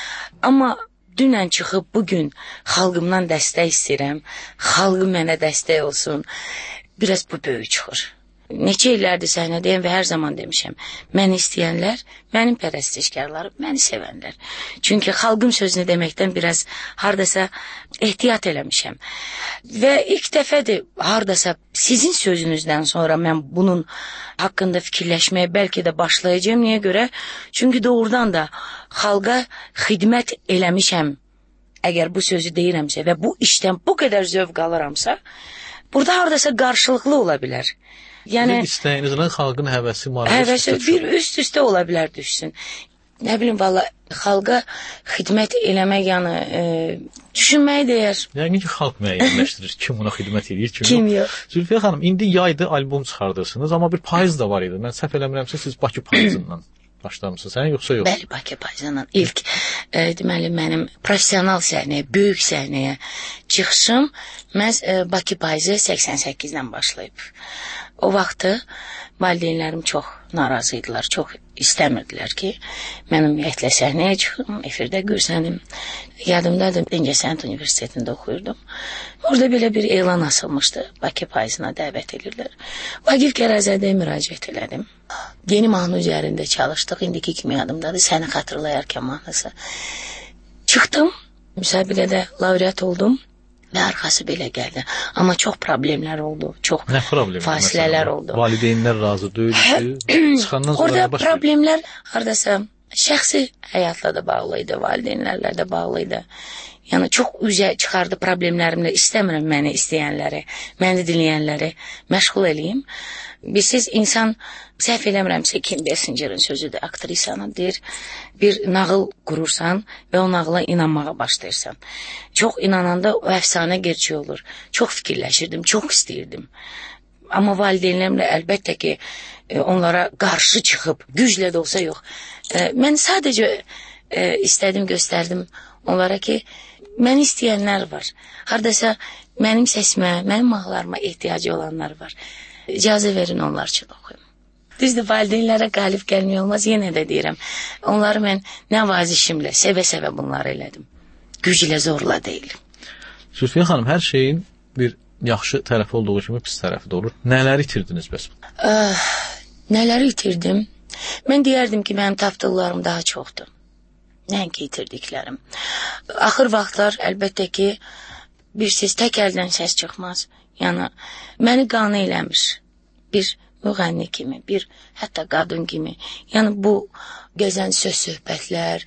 Speaker 18: Amma dünən çıxıb bugün xalqımdan dəstək istəyirəm. Xalqım mənə dəstək olsun. Biraz bu böyük çıxır. Neçə illərdir səhnədəyəm və hər zaman demişəm. Məni istəyənlər, mənim pərəstişkarlarım, məni sevənlər. Çünki xalqım sözünü deməkdən biraz hardasa ehtiyat eləmişəm. Və ilk dəfədir hardasa sizin sözünüzdən sonra mən bunun haqqında fikirləşməyə bəlkə də başlayacağım. Niyə görə? Çünki doğrudan da xalqa xidmət eləmişəm. Əgər bu sözü deyirəmsə və bu işdən bu qədər zövq alıramsa, burada hardasa qarşılıqlı ola bilər. Yəni
Speaker 19: istəyinizlə xalqın həvəsi,
Speaker 18: həvəsi bir üst-üstə ola bilər düşsün. Nə bilim valla xalqa xidmət eləmək yəni düşünməyə dəyər.
Speaker 19: Yəni ki xalq müəyyənləşdirir kim ona xidmət edir,
Speaker 18: kim yox.
Speaker 19: Zülfiyə xanım, indi yayda albom çıxardırsınız, amma bir payız da var idi. Mən səhv eləmirəmsə siz Bakı payızından başlamısınız, yoxsa yox?
Speaker 18: Bəli, Bakı payızından ilk deməli mənim professional səhnəyə, böyük səhnəyə çıxışım məhz Bakı payızı 88-dən başlayıb. O vaxtı valideynlərim çox narazı idilər, çox istəmirdilər ki, mən ümumiyyətlə səhnəyə çıxım, efirdə görsənim. Yadımdadır, İncəsənət Universitetində oxuyurdum. Orada belə bir elan asılmışdı, Bakı payızına dəvət edirlər. Vaqif Qərəzədə müraciət elədim. Yeni mahnı üzərində çalışdıq, indiki kimi yadımdadır, səni xatırlayarkən mahnısı. Çıxdım, müsabiqədə laureat oldum. və arxası belə gəldi. Amma çox problemlər oldu, çox
Speaker 19: fasilələr
Speaker 18: məsələn,
Speaker 19: oldu. Valideynlər razı deyildi. Çıxandan sonra
Speaker 18: orada problemlər hardasa şəxsi həyatla da bağlı idi, valideynlərlə də bağlı idi. Yəni çox üzə çıxardı problemlərimlə. İstəmirəm məni istəyənləri, məni dinləyənləri məşğul eləyim. Siz insan, səhv eləmirəmsə, Kim Basingerin sözüdür, aktrisanın deyir, bir nağıl qurursan və o nağıla inanmağa başlayırsan. Çox inananda o əfsanə gerçək olur. Çox fikirləşirdim, çox istəyirdim. Amma valideynlərimlə əlbəttə ki, onlara qarşı çıxıb, güclə də olsa yox. Mən sadəcə istədim, göstərdim onlara ki, məni istəyənlər var. Hardasa mənim səsimə, mənim mahnılarıma ehtiyacı olanlar var. İcazə verin onlar üçün oxuyum. Düzdür, valideynlərə qalib gəlmək olmaz, yenə də deyirəm. Onları mən nəvazişimlə, sevə-sevə bunları elədim. Güclə, zorla deyil.
Speaker 19: Zülfiyə xanım, hər şeyin bir yaxşı tərəfi olduğu kimi pis tərəfi də olur. Nələri itirdiniz bəs?
Speaker 18: Nələri itirdim? Mən deyərdim ki, mənim tapdıqlarım daha çoxdur. Nəinki itirdiklərim. Axır vaxtlar əlbəttə ki, bir siz tək əldən səs çıxmaz. Yəni, məni qane eləmiş bir müğənni kimi, bir hətta qadın kimi. Yəni, bu gözəl söz-söhbətlər,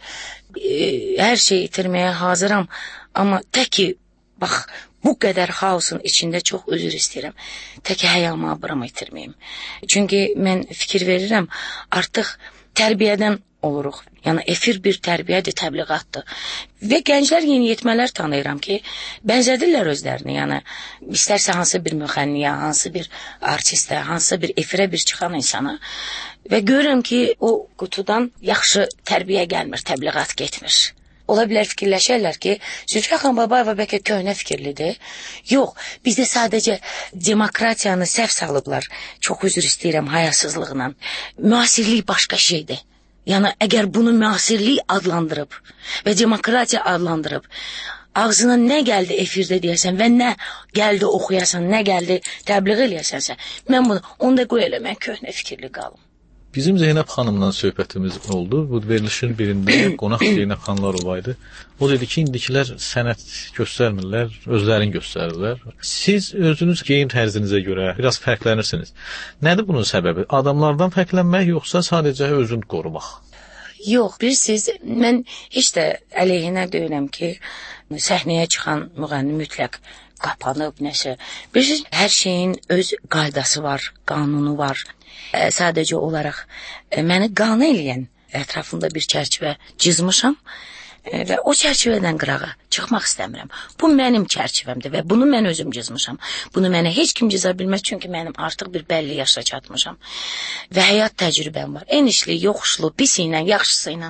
Speaker 18: hər şeyi itirməyə hazıram. Amma tək ki, bax, bu qədər xaosun içində çox özür istəyirəm. Tək həyamı abıramı itirməyim. Çünki mən fikir verirəm, artıq tərbiyədən oluruq. Yəni, efir bir tərbiyyədir, təbliğatdır. Və gənclər, yeniyetmələr tanıyıram ki, bənzədirlər özlərini. Yəni, istərsə hansı bir müğənniyə, hansı bir artistə, hansı bir efirə bir çıxan insana. Və görürəm ki, o qutudan yaxşı tərbiyə gəlmir, təbliğat getmir. Ola bilər fikirləşərlər ki, Zülfiyə xanım Babayeva bəlkə köhnə fikirlidir. Yox, bizdə sadəcə demokratiyanı səhv salıblar. Çox üzr istəyirəm hayasızlığına. Müasirlik başqa şeydir. Yəni, əgər bunu müasirlik adlandırıb və demokratiya adlandırıb, ağzına nə gəldi efirdə deyəsən və nə gəldi oxuyasan, nə gəldi təbliğ eləyəsənsə, mən bunu, onu da qoy eləmək köhnə fikirli qalım.
Speaker 19: Bizim Zeynəb xanımla söhbətimiz oldu. Bu verilişin birində qonaq Zeynəb xanımlar idi. O dedi ki, indikilər sənət göstərmirlər, özlərini göstərirlər. Siz özünüz geyim tərzinizə görə biraz fərqlənirsiniz. Nədir bunun səbəbi? Adamlardan fərqlənmək yoxsa sadəcə özünü qorumaq?
Speaker 18: Yox, bilirsiniz, mən heç də əleyhinə deyirəm ki, səhnəyə çıxan müğənni mütləq qapanıb nəsə. Bilirsiniz, hər şeyin öz qaydası var, qanunu var. Sadəcə olaraq məni qane eləyən ətrafında bir çərçivə cızmışam və o çərçivədən qırağa çıxmaq istəmirəm. Bu mənim çərçivəmdir və bunu mən özüm cızmışam. Bunu mənə heç kim cıza bilməz, çünki mənim artıq bir bəlli yaşa çatmışam. Və həyat təcrübəm var. Enişli, yoxuşlu, pisi ilə, yaxşısı ilə.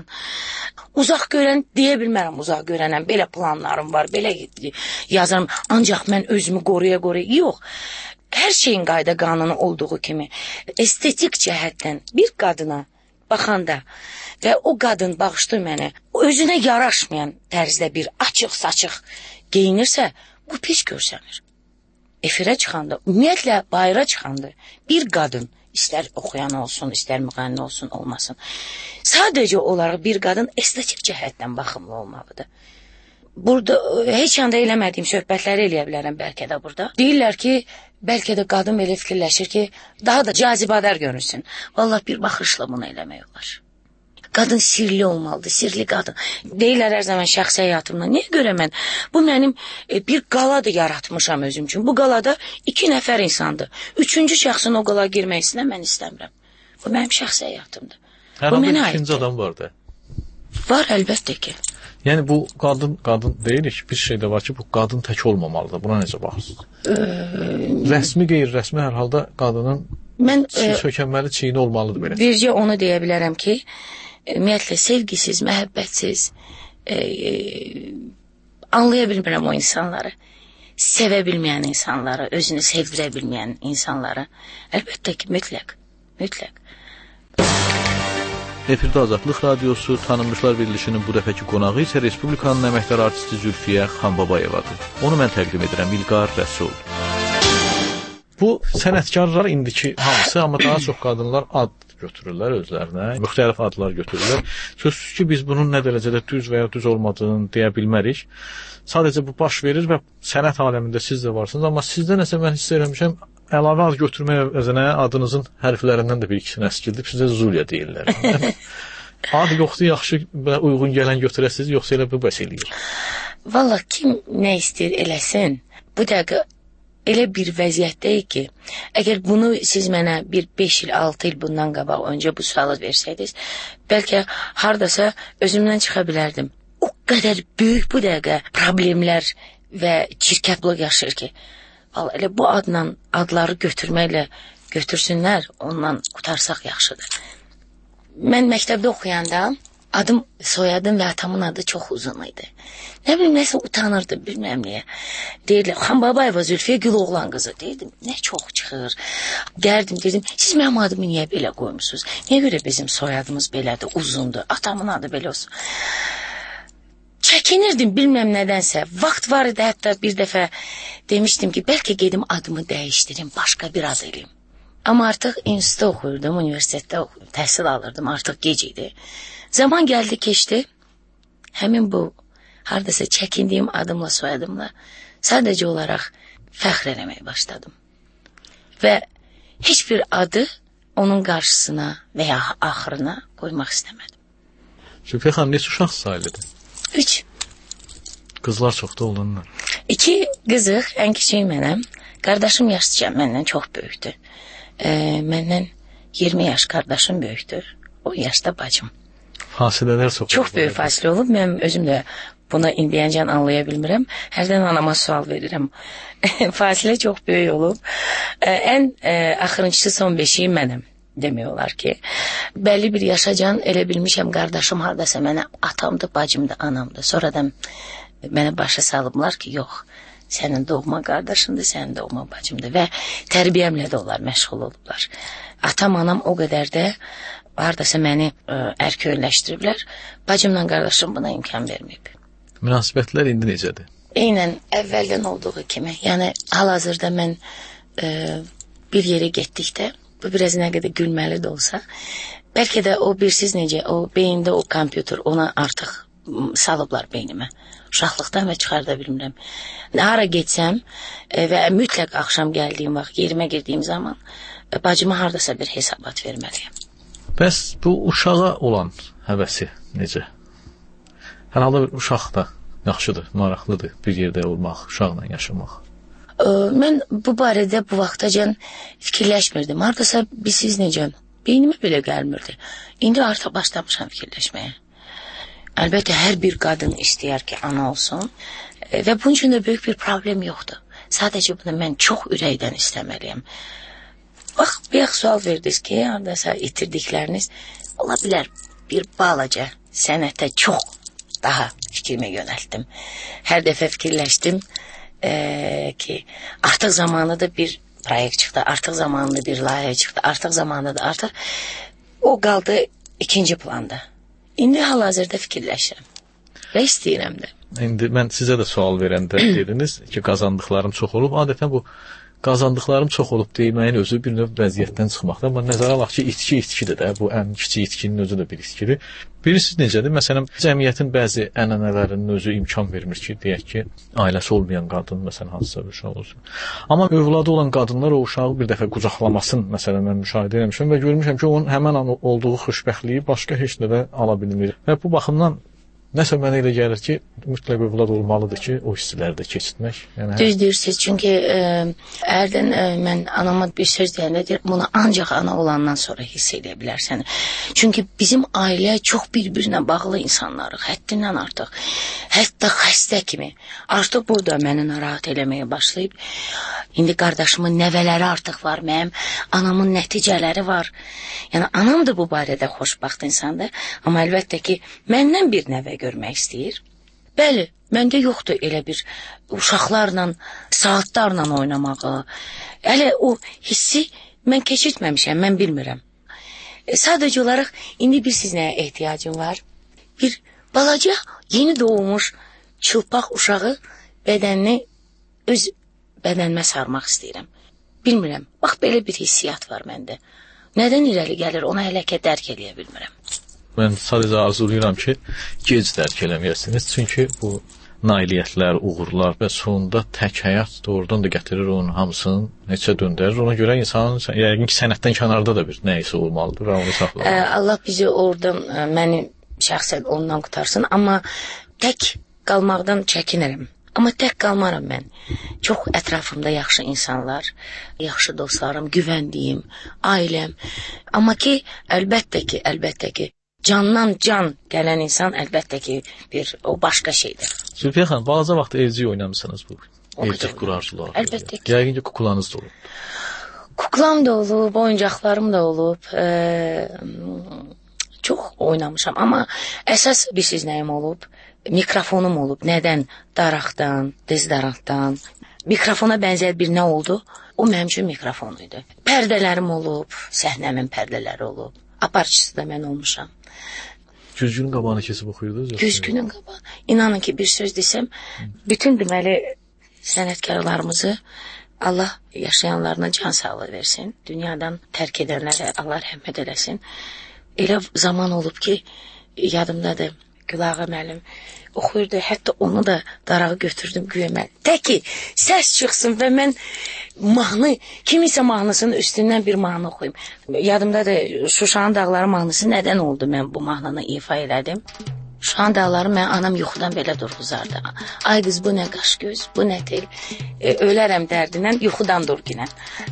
Speaker 18: Uzaq görən deyə bilmərəm, uzaq görənəm. Belə planlarım var, belə yazarım. Ancaq mən özümü qoruya-qoruya. Yox. Hər şeyin qayda qanunu olduğu kimi estetik cəhətdən bir qadına baxanda və o qadın bağışlayır mənə, özünə yaraşmayan tərzdə bir açıq-saçıq geyinirsə, bu pis görsənir. Efirə çıxanda, ümumiyyətlə bayıra çıxanda bir qadın, istər oxuyan olsun, istər müğənni olsun, olmasın, sadəcə olaraq bir qadın estetik cəhətdən baxımlı olmalıdır. Burada heç yanda eləmədiyim söhbətləri eləyə bilərəm bəlkə də burada. Deyirlər ki, bəlkə də qadın belə fikirləşir ki, daha da cazibədar görünsün. Vallahi bir baxışla bunu eləmək olar. Qadın sirli olmalıdır, sirli qadın. Deyirlər hər zaman şəxsi həyatımda. Niyə görə mən? Bu mənim bir qaladır yaratmışam özüm üçün. Bu qalada 2 nəfər insandır. 3-cü şəxsin o qalaya girməsini mən istəmirəm. Bu mənim şəxsi həyatımdır.
Speaker 19: Hər halda ikinci adam var da.
Speaker 18: Var, əlbəttə ki.
Speaker 19: Yəni bu qadın deyirik, bir şey də var ki, bu qadın tək olmamalıdır. Buna necə baxırsınız? Rəsmi, qeyri-rəsmi hər halda qadının sökənməli çiyini olmalıdır belə.
Speaker 18: Bircə onu deyə bilərəm ki, ümumiyyətlə sevgisiz, məhəbbətsiz anlaya bilmirəm o insanları. Sevə bilməyən insanları, özünü sevdirə bilməyən insanları. Əlbəttə ki, mütləq.
Speaker 19: Efirdə Azadlıq Radiosu, Tanınmışlar Verilişinin bu dəfəki qonağı isə Respublikanın əməkdar artisti Zülfiyə Xanbabayevadır. Onu mən təqdim edirəm, İlqar Rəsul. Bu sənətkarlar indiki hamısı, amma daha çox qadınlar ad götürürlər özlərinə, müxtəlif adlar götürürlər. Sözsüz ki, biz bunun nə dərəcədə düz və ya düz olmadığını deyə bilmərik. sadəcə bu baş verir və sənət aləmində siz də varsınız, amma sizdə nəsə mən hiss eləmişəm, əlavə ad götürmək əvəzinə adınızın hərflərindən də bir ikisini əskildib, sizə Zuliya deyirlər. Ad yoxdur, yaxşı və uyğun gələn götürəsiniz, yoxsa elə bu bəs eləyir?
Speaker 18: Valla kim nə istəyir eləsin, bu dəqiqə elə bir vəziyyətdəyik ki, əgər bunu siz mənə bir 5 il, 6 il bundan qabaq öncə bu sualı versəydiniz, bəlkə hardasa özümdən çıxa bilərdim. O qədər böyük bu dəqiqə problemlər və çirkəblıq yaşayır ki, elə bu adları götürməklə götürsünlər, ondan qutarsaq yaxşıdır. Mən məktəbdə oxuyanda adım, soyadım və atamın adı çox uzun idi. Nə bilim, nəsə utanırdım, bilməm niyə. Deyirlər, Xan Babayeva Zülfiyə Güloğlan qızı. Deyirdim, nə çox çıxır. Gəldim, dedim, siz mənim adımı niyə belə qoymuşsunuz? Niyə görə bizim soyadımız belədir, uzundur, atamın adı belə olsun? Çəkinirdim, bilməm nədənsə. Vaxt var idi, hətta bir dəfə demişdim ki, bəlkə gedim adımı dəyişdirim, başqa bir ad eləyim. Amma artıq institutda oxuyurdum, universitetdə təhsil alırdım, artıq gec idi. Zaman gəldi, keçdi. Həmin bu, hardasa çəkindiyim adımla, soyadımla sadəcə olaraq fəxr eləməyə başladım. Və heç bir adı onun qarşısına və ya axırına qoymaq istəmədim.
Speaker 19: Zülfiyə xanım, neçə uşaq sayılıdır?
Speaker 18: 3.
Speaker 19: Qızlar çoxda olurlar.
Speaker 18: 2 qızıq, ən kiçik mənəm. Qardaşım yaşlıca, məndən çox böyükdür. Məndən 20 yaş qardaşım böyükdür. 10 yaşda bacım.
Speaker 19: Fasilələr çox.
Speaker 18: Çox böyük fasilə olub. Mən özüm də buna indiyəcən anlaya bilmirəm. Hərdən anama sual verirəm. Fasilə çox böyük olub. Ən axırıncısı son 5-i mənəm. Demək olar ki, bəlli bir yaşacan elə bilmişəm qardaşım hardasa mənə atamdır, bacımdır, anamdır. Sonradan mənə başa salıblar ki, yox, sənin doğma qardaşındır, sənin doğma bacımdır və tərbiyəmlə də onlar məşğul olublar. Atam, anam o qədər də hardasa məni ərköyləşdiriblər. Bacımla qardaşım buna imkan verməyib.
Speaker 19: Münasibətlər indi necədir?
Speaker 18: Eynən əvvəldən olduğu kimi. Yəni hal-hazırda mən bir yerə getdikdə, bu biraz nə qədər gülməli də olsa, bəlkə də o birsiz necə, o beyində o kompüter, ona artıq salıblar beynimə. Uşaqlıqdan və çıxarda bilmirəm. Hara getsəm və mütləq axşam gəldiyim vaxt, yerimə girdiyim zaman bacıma hardasa bir hesabat verməliyəm.
Speaker 19: Bəs bu uşağa olan həvəsi necə? Hər halda uşaq da yaxşıdır, maraqlıdır bir yerdə olmaq, uşaqla yaşamaq.
Speaker 18: Mən bu barədə bu vaxtacan fikirləşmirdim. Hardasa siz necə? Beynimə belə gəlmirdi. İndi artıq başlamışam fikirləşməyə. Əlbəttə, hər bir qadın istəyər ki, ana olsun və bunun üçün də böyük bir problem yoxdur. Sadəcə bunu mən çox ürəkdən istəməliyəm. Bax, bir sual verdiniz ki, hardasa itirdikləriniz ola bilər bir balaca sənətə çox daha fikrimi yönəltdim. Hər dəfə fikirləşdim ki, artıq zamanında bir proyekt çıxdı, artıq zamanında bir layihə çıxdı, artıq zamanında artıq o qaldı ikinci planda. İndi hal-hazırda fikirləşirəm və istəyirəm də.
Speaker 19: İndi mən sizə də sual verəndə dediniz ki, qazandıqlarım çox olub. Adətən bu qazandıqlarım çox olub deməyin özü bir növ vəziyyətdən çıxmaqdır. Amma nəzərə alaq ki, itkidir də. Bu ən kiçik itkinin özü də bir itkidir. Birisi necədir? Məsələn, cəmiyyətin bəzi ənənələrinin özü imkan vermir ki, deyək ki, ailəsi olmayan qadın, məsələn, hansısa bir uşaq olsun. Amma övladı olan qadınlar o uşağı bir dəfə qucaqlamasın, məsələn, mən müşahidə etmişəm və görmüşəm ki, onun həmin an olduğu xoşbəxtliyi başqa heç nədə ala bilmir. Və bu baxımdan nəsə mənə elə gəlir ki, mütləq övlad olmalıdır ki, o hissləri də keçirtmək. Yəni,
Speaker 18: düz deyirsiniz, çünki hərdən mən anama bir söz deyəndə deyir, bunu ancaq ana olandan sonra hiss edə bilərsən. Çünki bizim ailə çox bir-birinə bağlı insanlarıq, həddindən artıq. Hətta xəstə kimi. Artıq burada məni narahat eləməyə başlayıb. İndi qardaşımın nəvələri artıq var, mənim anamın nəticələri var. Yəni, anam da bu barədə xoşbaxt insandır, amma əlbəttə ki, məndən bir nəvə görmək istəyir. Bəli, məndə yoxdur elə bir uşaqlarla, saatlarla oynamağı. Hələ o hissi mən keçirtməmişəm, mən bilmirəm. Sadəcə olaraq indi bir siz nəyə ehtiyacım var? Bir balaca, yeni doğmuş çılpaq uşağı bədənini öz bədənimə sarmaq istəyirəm. Bilmirəm, bax belə bir hissiyat var məndə. Nədən irəli gəlir, ona hələ ki dərk eləyə bilmirəm.
Speaker 19: Mən sadəcə arzulayıram ki, gec dərk eləməyəsiniz. Çünki bu nailiyyətlər, uğurlar və sonunda tək həyat doğrudan da gətirir onun hamısını neçə döndərir. Ona görə insanın yəqin ki, sənətdən kənarda da bir nəyisə olmalıdır və onu saxlayır.
Speaker 18: Allah bizi oradan, məni şəxsən ondan qutarsın, amma tək qalmaqdan çəkinirəm. Amma tək qalmaram mən. Çox ətrafımda yaxşı insanlar, yaxşı dostlarım, güvəndiyim, ailəm. Amma ki, əlbəttə ki, candan can gələn insan əlbəttə ki, o başqa şeydir.
Speaker 19: Zülfiyə xanım, balaca vaxt evcik oynamısınız bu? Evcik qurarcılar.
Speaker 18: Əlbəttə ki.
Speaker 19: Yəqin ki, kuklanız da olub.
Speaker 18: Kuklam da olub, oyuncaqlarım da olub. Çox oynamışam, amma əsas bilsiz nəyim olub? Mikrofonum olub. Nədən? Daraqdan, dezdaraqdan. Mikrofona bənzər bir nə oldu? O mənim üçün mikrofon idi. Pərdələrim olub, səhnəmin pərdələri olub. Aparıcısı da mən olmuşam.
Speaker 19: Güzgünün qabağına keçib oxuyurdunuz?
Speaker 18: Güzgünün qabağına. İnanın ki, bir söz desəm, bütün deməli sənətkarlarımızı Allah yaşayanlarına can sağlığı versin. Dünyadan tərk edənlərə Allah rəhmət eləsin. Elə zaman olub ki, yadımdadır, Gülağa müəllim oxuyurdu, hətta onu da darağı götürdüm güya mən. Tək ki, səs çıxsın və mən mahnı, kimisə mahnısının üstündən bir mahnı oxuyum. Yadımdadır, Şuşanın dağları mahnısı nədən oldu mən bu mahnını ifa elədim? Şuşanın dağları mən anam yuxudan belə durğuzardı. Ay qız, bu nə qaş göz, bu nə tel, ölərəm dərdindən, yuxudan dur ginən.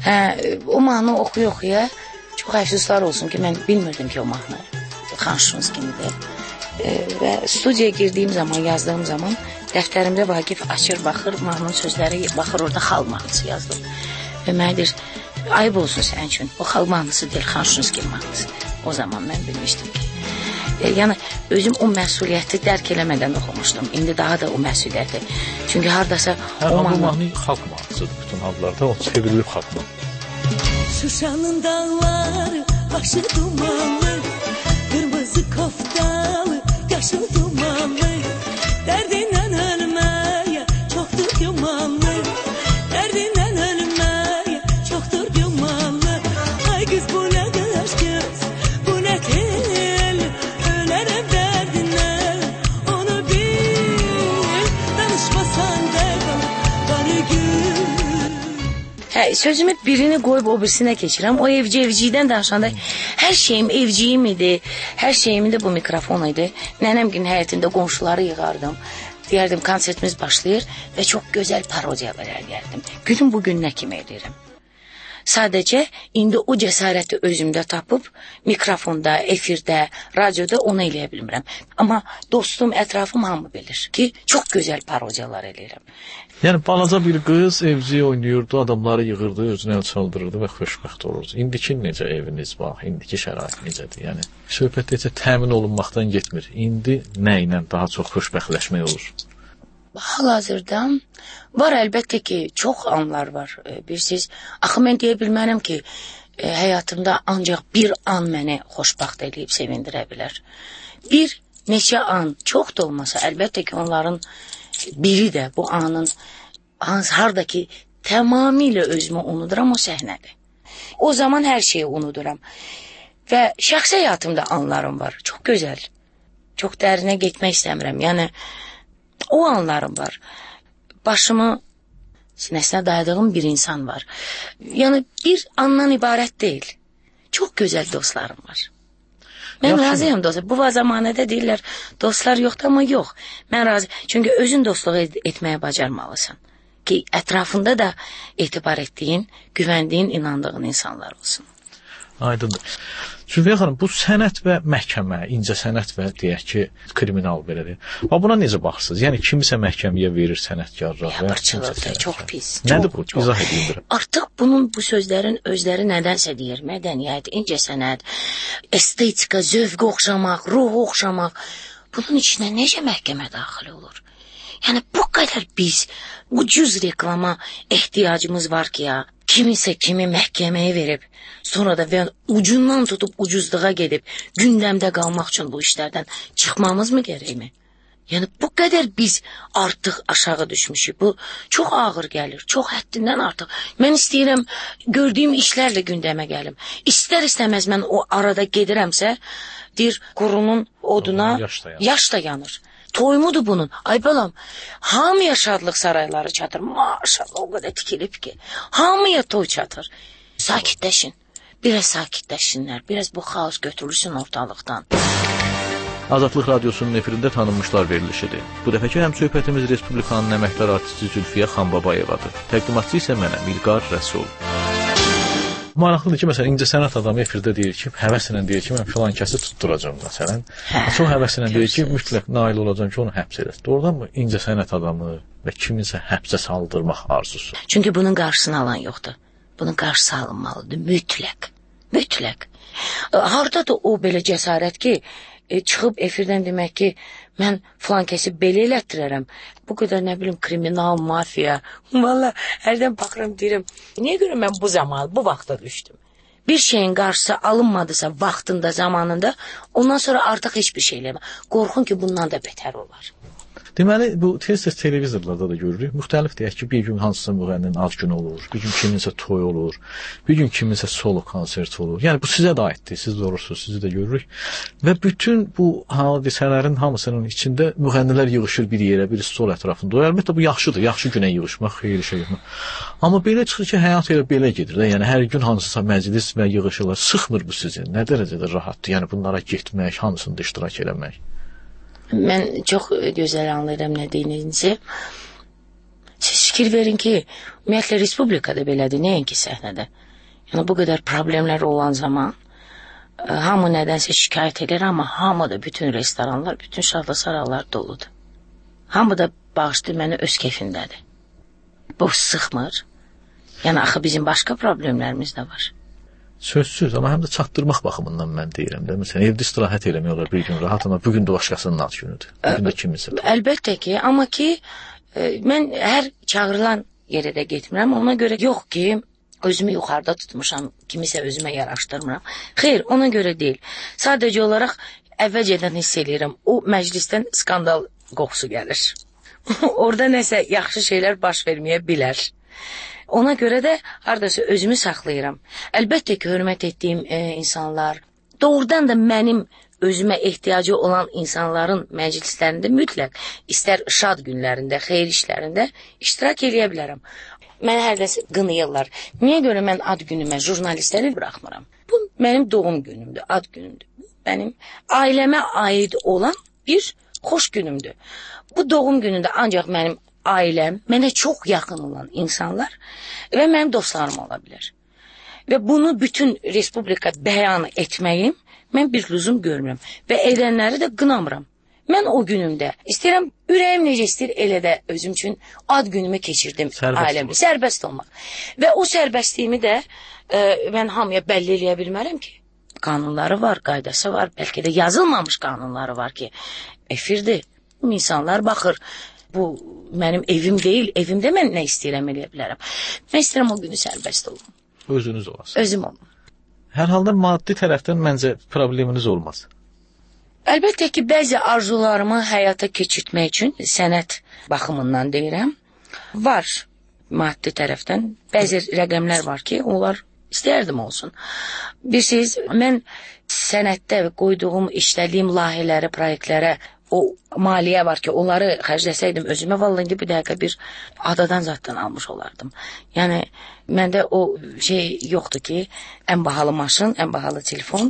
Speaker 18: O mahnı oxuya, çox əfsuslar olsun ki, mən bilmirdim ki, o mahnı Xan Şuşunski'nidir. Və studiyaya girdiyim zaman, yazdığım zaman dəftərimdə Vaqif açır, baxır, mahnının sözləri, baxır, orada xalq mahnısı yazdım. Və mənə deyir, ayıb olsun sənin üçün, o xalq mahnısı deyil, Xan Şuşunski mahnısı. O zaman mən bilmişdim ki. Yəni, özüm o məsuliyyəti dərk eləmədən oxumuşdum. İndi daha da o məsuliyyəti. Çünki haradasa
Speaker 19: o mahnı xalq mahnısıdır bütün hallarda, o çevrilib xalq mahnısı.
Speaker 21: Şuşanın dağları, başı dumanlı, qırmızı koftalı, yaşıl dumanlı, dərdindən ölməyə çoxdur gümanlı, dərdindən ölməyə çoxdur gümanlı. Ay qız, bu nə qaş göz, bu nə tel, ölərəm dərdindən, onu bil, danışmasan da qarı gül.
Speaker 18: Sözümü birini qoyub o birisinə keçirəm. O evcikdən danışanda hər şeyim evciyim idi. Hər şeyim də bu mikrofon idi. Nənəmgin həyətində qonşuları yığardım. Deyərdim, konsertimiz başlayır və çox gözəl parodiyalar eləyərdim. Günün bugününə kimi eləyirəm. Sadəcə indi o cəsarəti özümdə tapıb mikrofonda, efirdə, radioda onu eləyə bilmirəm. Amma dostum, ətrafım hamı bilir ki, çox gözəl parodiyalar eləyirəm.
Speaker 19: Yəni balaca bir qız evciyi oynayırdı, adamları yığırdı, özünə çaldırırdı və xoşbəxt olurdu. İndiki necə eviniz bax, indiki şərait necədir? Yəni söhbət necə təmin olunmaqdan getmir. İndi nə ilə daha çox xoşbəxtləşmək olur?
Speaker 18: Hal-hazırda var, əlbəttə ki, çox anlar var. Bilirsiniz, axı mən deyə bilmərəm ki, həyatımda ancaq bir an məni xoşbəxt eləyib sevindirə bilər. Bir neçə an, çox da olmasa, əlbəttə ki, onların biri də bu anın harda ki, tamamilə özümü unuduram, o səhnədir. O zaman hər şeyi unuduram. Və şəxsi həyatımda anlarım var, çox gözəl. Çox dərinə getmək istəmirəm, yəni o anlarım var. Başımı sinəsinə dayadığım bir insan var. Yəni bir andan ibarət deyil. Çox gözəl dostlarım var. Mən razıyam dostlar. Bu zamanədə deyirlər, dostlar yoxdur, amma yox. Mən razı. Çünki özün dostluq etməyə bacarmalısan. Ki ətrafında da etibar etdiyin, güvəndiyin, inandığın insanlar olsun.
Speaker 19: Aydındır. Zülfiyə xanım, bu sənət və məhkəmə, incə sənət və deyək ki, kriminal belədir. Buna necə baxırsınız? Yəni kimisə məhkəməyə verir sənətkarlar və
Speaker 18: biabırçılıqdır, çox pis.
Speaker 19: Nədir bu? İzah edin.
Speaker 18: Artıq bunun bu sözlərin özləri nədənsə deyir. Mədəniyyət, incə sənət, estetika, zövq oxşamaq, ruh oxşamaq. Bunun içinə necə məhkəmə daxil olur? Yəni bu qədər biz ucuz reklama ehtiyacımız var ki ya, kimisə kimi məhkəməyə verib, sonra da ucundan tutub ucuzluğa gedib, gündəmdə qalmaq üçün bu işlərdən çıxmamız mı gərəkmi? Yəni bu qədər biz artıq aşağı düşmüşük. Bu çox ağır gəlir, çox həddindən artıq. Mən istəyirəm gördüyüm işlərlə gündəmə gəlim. İstər istəməz mən o arada gedirəmsə, deyir qurunun oduna yaş da yanır. toyumudur bunun. Ay balam, hamıya şadlıq sarayları çatır. Maşallah o qədər tikilib ki. Hamıya toy çatır. Sakitləşin. Biraz sakitləşsinlər. Biraz bu xaos götürülsün ortalıqdan.
Speaker 19: Azadlıq Radiosunun efirində tanınmışlar verilişidir. Bu dəfəki həmsöhbətimiz Respublikanın əməkdar artisti Zülfiyə Xanbabayevadır. Təqdimatçı isə mənəm, İlqar Rəsul. Maraqlıdır ki, məsələn, incəsənət adamı efirdə deyir ki, həvəslə deyir ki, mən filan kəsi tutturacam, məsələn. Çox həvəslə deyir ki, mütləq nail olacam ki, onu həbs edəsin. Doğrudan mı incəsənət adamı və kiminsə həbsə saldırmaq arzusu?
Speaker 18: Çünki bunun qarşısını alan yoxdur. Bunun qarşısı alınmalıdır, mütləq. Mütləq. Hardadır o belə cəsarət ki, çıxıb efirdən demək ki, mən filan kəsi belə elətdirərəm. Bu qədər nə bilim kriminal, mafiya. Valla hərdən baxıram deyirəm, niyə görə mən bu zaman, bu vaxta düşdüm? Bir şeyin qarşısı alınmadısa vaxtında, zamanında, ondan sonra artıq heç bir şey eləmə. Qorxun ki, bundan da betər olar.
Speaker 19: Deməli, bu tez-tez televizorlarda da görürük. Müxtəlif deyək ki, bir gün hansısa müğənninin ad günü olur, bir gün kiminsə toy olur, bir gün kiminsə solo konsert olur. Yəni bu sizə də aiddir, siz doğrusunuz, sizi də görürük. Və bütün bu hadisələrin hamısının içində müğənnilər yığışır bir yerə, bir stol ətrafında. Əlbəttə bu yaxşıdır, yaxşı günə yığışmaq, xeyirli şey yoxdur. Amma belə çıxır ki, həyat elə belə gedir də. Yəni hər gün hansısa məclis və yığışırlar. Sıxmır bu sizi? Nə dərəcədə rahatdır? Yəni bunlara getmək, hamısında iştirak eləmək.
Speaker 18: Mən çox gözəl anlayıram nə deyinizi. Siz fikir verin ki, ümumiyyətlə respublikada belədir, nəinki səhnədə. Yəni bu qədər problemlər olan zaman hamı nədənsə şikayət edir, amma hamı da bütün restoranlar, bütün şadlı-saraylar doludur. Hamı da bağışlayır məni öz keyfindədir. Bu sıxmır. Yəni axı bizim başqa problemlərimiz də var.
Speaker 19: Sözsüz, amma həm də çatdırmaq baxımından mən deyirəm də. Məsələn, evdə istirahət eləmək olar bir gün rahat, amma bugün də başqasının ad günüdür. Bugün də kiminsə.
Speaker 18: Əlbəttə ki, amma ki, mən hər çağırılan yerə də getmirəm. Ona görə yox ki, özümü yuxarıda tutmuşam, kimisə özümə yaraşdırmıram. Xeyr, ona görə deyil. Sadəcə olaraq əvvəlcədən hiss eləyirəm, o məclisdən skandal qoxusu gəlir. Orada nəsə yaxşı şeylər baş verməyə bilər. Ona görə də hardasa özümü saxlayıram. Əlbəttə ki, hörmət etdiyim insanlar, doğrudan da mənim özümə ehtiyacı olan insanların məclislərində mütləq, istər şad günlərində, xeyir işlərində iştirak eləyə bilərəm. Mən hərdəsə qınayırlar. Niyə görə mən ad günümə jurnalistləri buraxmıram? Bu mənim doğum günümdür, ad günümdür. Mənim ailəmə aid olan bir xoş günümdür. Bu doğum günündə ancaq mənim ailəm, mənə çox yaxın olan insanlar və mənim dostlarım ola bilər. Və bunu bütün respublika bəyan etməyim, mən bir lüzum görmürəm və edənləri də qınamıram. Mən o günümdə istəyirəm, ürəyim necə istəyir, elə də özüm üçün ad günümü keçirdim ailəmdə. Sərbəst olmaq. Və o sərbəstliyimi də mən hamıya bəlli eləyə bilmərəm ki. Qanunları var, qaydası var, bəlkə də yazılmamış qanunları var ki, efirdir, insanlar baxır. Bu mənim evim deyil, evimdə mən nə istəyirəm eləyə bilərəm. Mən istəyirəm o günü sərbəst olum.
Speaker 19: Özünüz olasın.
Speaker 18: Özüm olum.
Speaker 19: Hər halda maddi tərəfdən məncə probleminiz olmaz.
Speaker 18: Əlbəttə ki, bəzi arzularımı həyata keçirtmək üçün sənət baxımından deyirəm. Var maddi tərəfdən. Bəzi rəqəmlər var ki, onlar istəyərdim olsun. Bilirsiniz, mən sənətdə qoyduğum, işlədiyim layihələri, proyektlərə o maliyyə var ki, onları xərcləsəydim özümə, vallahi indi bir dəqiqə bir adadan zatdan almış olardım. Yəni, məndə o şey yoxdur ki, ən bahalı maşın, ən bahalı telefon,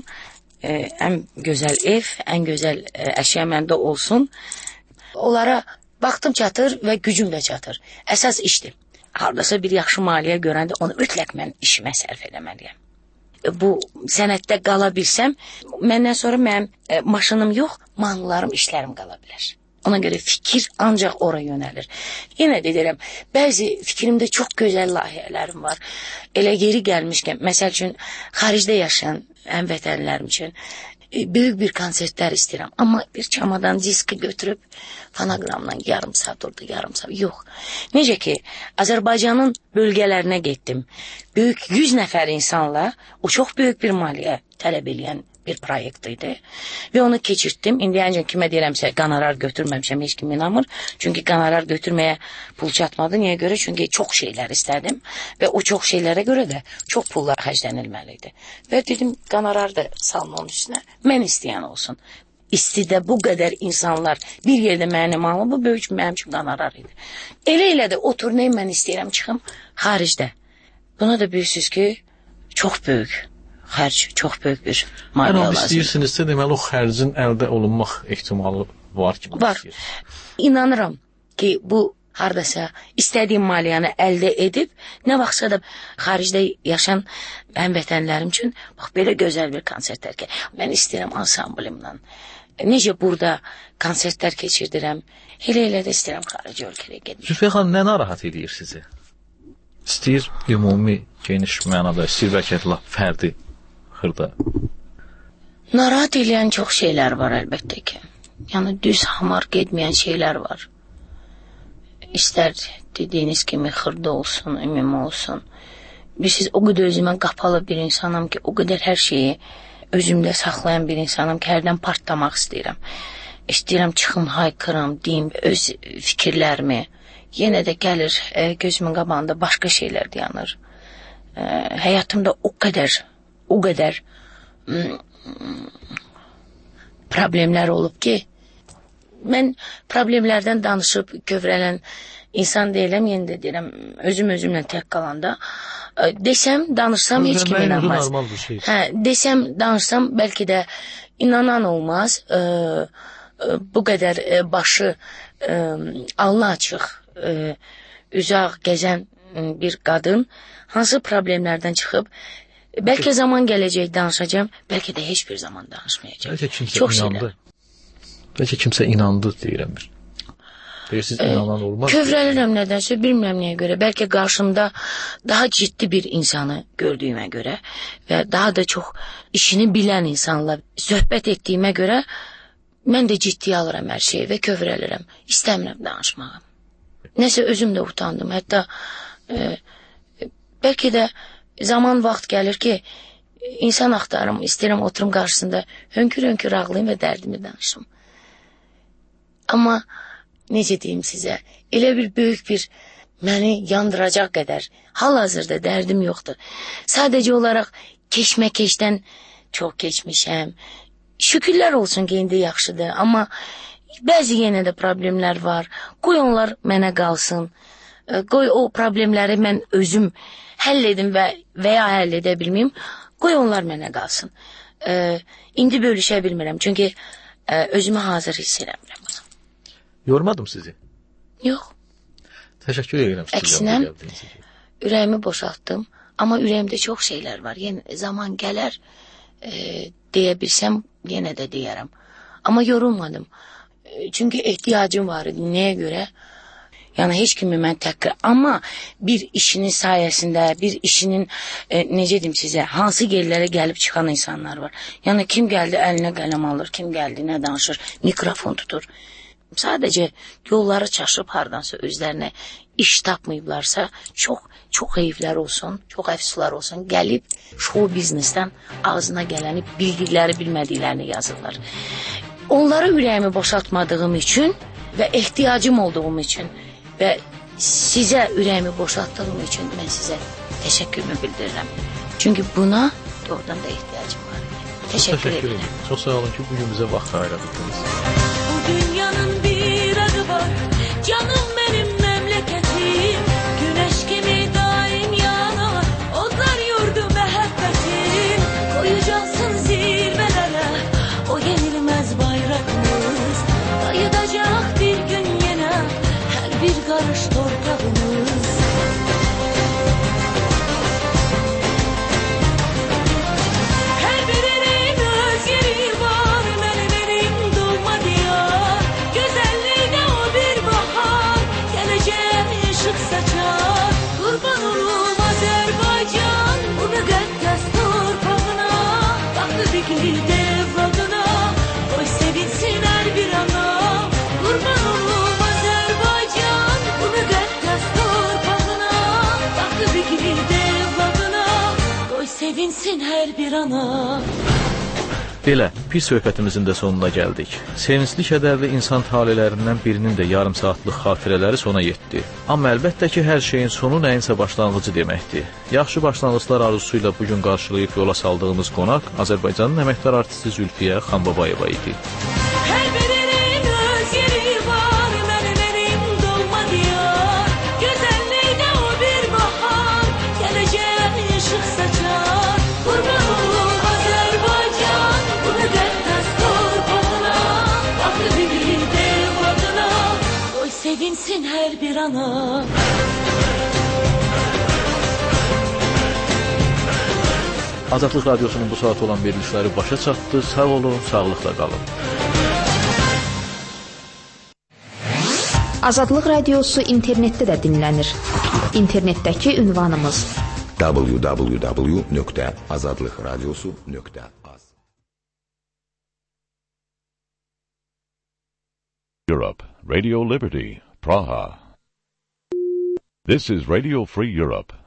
Speaker 18: ən gözəl ev, ən gözəl əşya məndə olsun. Onlara vaxtım çatır və gücüm də çatır. Əsas işdir. Hardasa bir yaxşı maliyyə görəndə onu mütləq mən işimə sərf eləməliyəm. Bu sənətdə qala bilsəm, məndən sonra mənim maşınım yox, mahnılarım, işlərim qala bilər. Ona görə fikir ancaq ora yönəlir. Yenə də deyirəm, bəzi fikrimdə çox gözəl layihələrim var. Elə yeri gəlmişkən, məsəl üçün, xaricdə yaşayan həmvətənlərim üçün böyük bir konsertlər istəyirəm. Amma bir çamadan diski götürüb fonoqramla yarım saat orada, yarım saat. Yox. Necə ki, Azərbaycanın bölgələrinə getdim. Böyük 100 nəfər insanla o çox böyük bir maliyyə tələb eləyən bir proyekt idi. Və onu keçirtdim. İndi ancaq kimə deyirəmsə, qonorar götürməmişəm, heç kim inanmır. Çünki qonorar götürməyə pul çatmadı. Niyə görə? Çünki çox şeylər istədim. Və o çox şeylərə görə də çox pullar xərclənilməli idi. Və dedim, qonorar da salma onun üstünə. Mən istəyən olsun. istidə bu qədər insanlar bir yerdə mənim alım, bu böyük mənim üçün qanarar idi. Elə də o turney mən istəyirəm çıxım xaricdə. Buna da bilirsiniz ki, çox böyük xərc, çox böyük bir maliyyə lazımdır.
Speaker 19: Amma istəyirsinizsə, deməli o xərcin əldə olunmaq ehtimalı var ki.
Speaker 18: Var. İnanıram ki, bu hardasa istədiyim maliyyəni əldə edib, nə vaxtsa da xaricdə yaşayan həmvətənlərim üçün bax belə gözəl bir konsertlər ki, mən istəyirəm ansamblimlə. Necə burada konsertlər keçirdirəm, elə də istəyirəm xarici ölkəyə gedim.
Speaker 19: Zülfiyə xanım, nə narahat edir sizi? İstəyir ümumi, geniş mənada, istəyir bəlkə fərdi, xırda.
Speaker 18: Narahat edən çox şeylər var əlbəttə ki. Yəni düz hamar getməyən şeylər var. İstər dediyiniz kimi xırda olsun, ümumi olsun. Siz o qədər özümə qapalı bir insanam ki, o qədər hər şeyi özümdə saxlayan bir insanam ki, hərdən partlamaq istəyirəm. İstəyirəm çıxım, haykıram, deyim öz fikirlərimi. Yenə də gəlir gözümün qabağında başqa şeylər dayanır. Həyatımda o qədər problemlər olub ki, mən problemlərdən danışıb kövrələn insan deyiləm, yenə də deyirəm, özümlə tək qalanda. Desəm, danışsam heç kim inanmaz. Desəm, danışsam, bəlkə də inanan olmaz. Bu qədər başı alnı açıq, üzaq gəzən bir qadın hansı problemlərdən çıxıb, bəlkə zaman gələcək danışacağım, bəlkə də heç bir zaman danışmayacağım.
Speaker 19: Bəlkə kimsə inandı deyirəm bir. Deyirsiniz, inanan olmaz.
Speaker 18: Kövrəlirəm nədənsə, bilmirəm nəyə görə. Bəlkə qarşımda daha ciddi bir insanı gördüyümə görə və daha da çox işini bilən insanla söhbət etdiyimə görə mən də ciddiyə alıram hər şeyi və kövrəlirəm. İstəmirəm danışmağı. Nəsə özüm də utandım. Hətta bəlkə də zaman vaxt gəlir ki, insan axtarım, istəyirəm oturum qarşısında hönkür-hönkür ağlayım və dərdimi danışım. Amma necə deyim sizə, elə bir böyük bir məni yandıracaq qədər hal-hazırda dərdim yoxdur. Sadəcə olaraq keşməkeşdən çox keçmişəm. Şükürlər olsun ki, indi yaxşıdır, amma bəzi yenə də problemlər var. Qoy onlar mənə qalsın. Qoy o problemləri mən özüm həll edim və ya həll edə bilməyim. Qoy onlar mənə qalsın. İndi bölüşə bilmirəm, çünki özümü hazır hiss eləmirəm.
Speaker 19: Yormadım sizi?
Speaker 18: Yox.
Speaker 19: Təşəkkür edirəm.
Speaker 18: Əksinə, ürəyimi boşaltdım, amma ürəyimdə çox şeylər var. Yenə zaman gələr, deyə bilsəm, yenə də deyərəm. Amma yorulmadım. Çünki ehtiyacım var idi. Nəyə görə? Yəni, heç kimi mən təhqir. Amma bir işinin sayəsində, bir işinin, necə deyim sizə, hansı yerlərə gəlib çıxan insanlar var. Yəni, kim gəldi əlinə qələm alır, kim gəldi nə danışır, mikrofon tutur. Sadəcə yolları çaşıb hardansa özlərinə iş tapmayıblarsa, çox heyflər olsun, çox əfsuslar olsun, gəlib show biznesdən ağzına gələni bildikləri, bilmədiklərini yazırlar. Onları ürəyimi boşaltmadığım üçün və ehtiyacım olduğum üçün və sizə ürəyimi boşaltdığım üçün mən sizə təşəkkürümü bildirirəm. Çünki buna doğrudan da ehtiyacım var. Təşəkkür edirəm.
Speaker 19: Çox sağ olun ki, bugün bizə vaxt ayırdınız.
Speaker 21: Bu dünyanın bir adı var, canım benim memleketim. Güneş gibi daim yanar, onlar yurdu məhəbbətim. Koyacaksın zirvelere, o yenilmez bayrakımız. Ayıdacak bir gün yine, her bir karış torpağımız. Her birinin öz yeri var, benim doğma diyar. Güzelliğine o bir bahar, geleceğe ışık saçar. Kurban olurum Azerbaycan, bu müqəddəs torpağına. Baktı dikili devradına, koy sevinsin her bir ana. Kurban olurum Azerbaycan, bu müqəddəs torpağına. Baktı dikili devradına, koy sevinsin her bir ana.
Speaker 19: Belə, bir söhbətimizin də sonuna gəldik. Sevincli kədərli insan talelərindən birinin də yarım saatlıq xatirələri sona yetdi. Amma əlbəttə ki, hər şeyin sonu nəyinsə başlanğıcı deməkdir. Yaxşı başlanğıclar arzusuyla bugün qarşılayıb yola saldığımız qonaq Azərbaycanın əməkdar artisti Zülfiyə Xanbabayeva idi.
Speaker 21: cırana.
Speaker 19: Azadlıq Radiosunun bu saat olan verilişləri başa çatdı. Sağ olun, sağlıqla qalın.
Speaker 3: Azadlıq Radiosu internetdə də dinlənir. İnternetdəki ünvanımız
Speaker 15: www.azadlıqradiosu.az
Speaker 5: Europe, Radio Liberty, Praha. This is Radio Free Europe,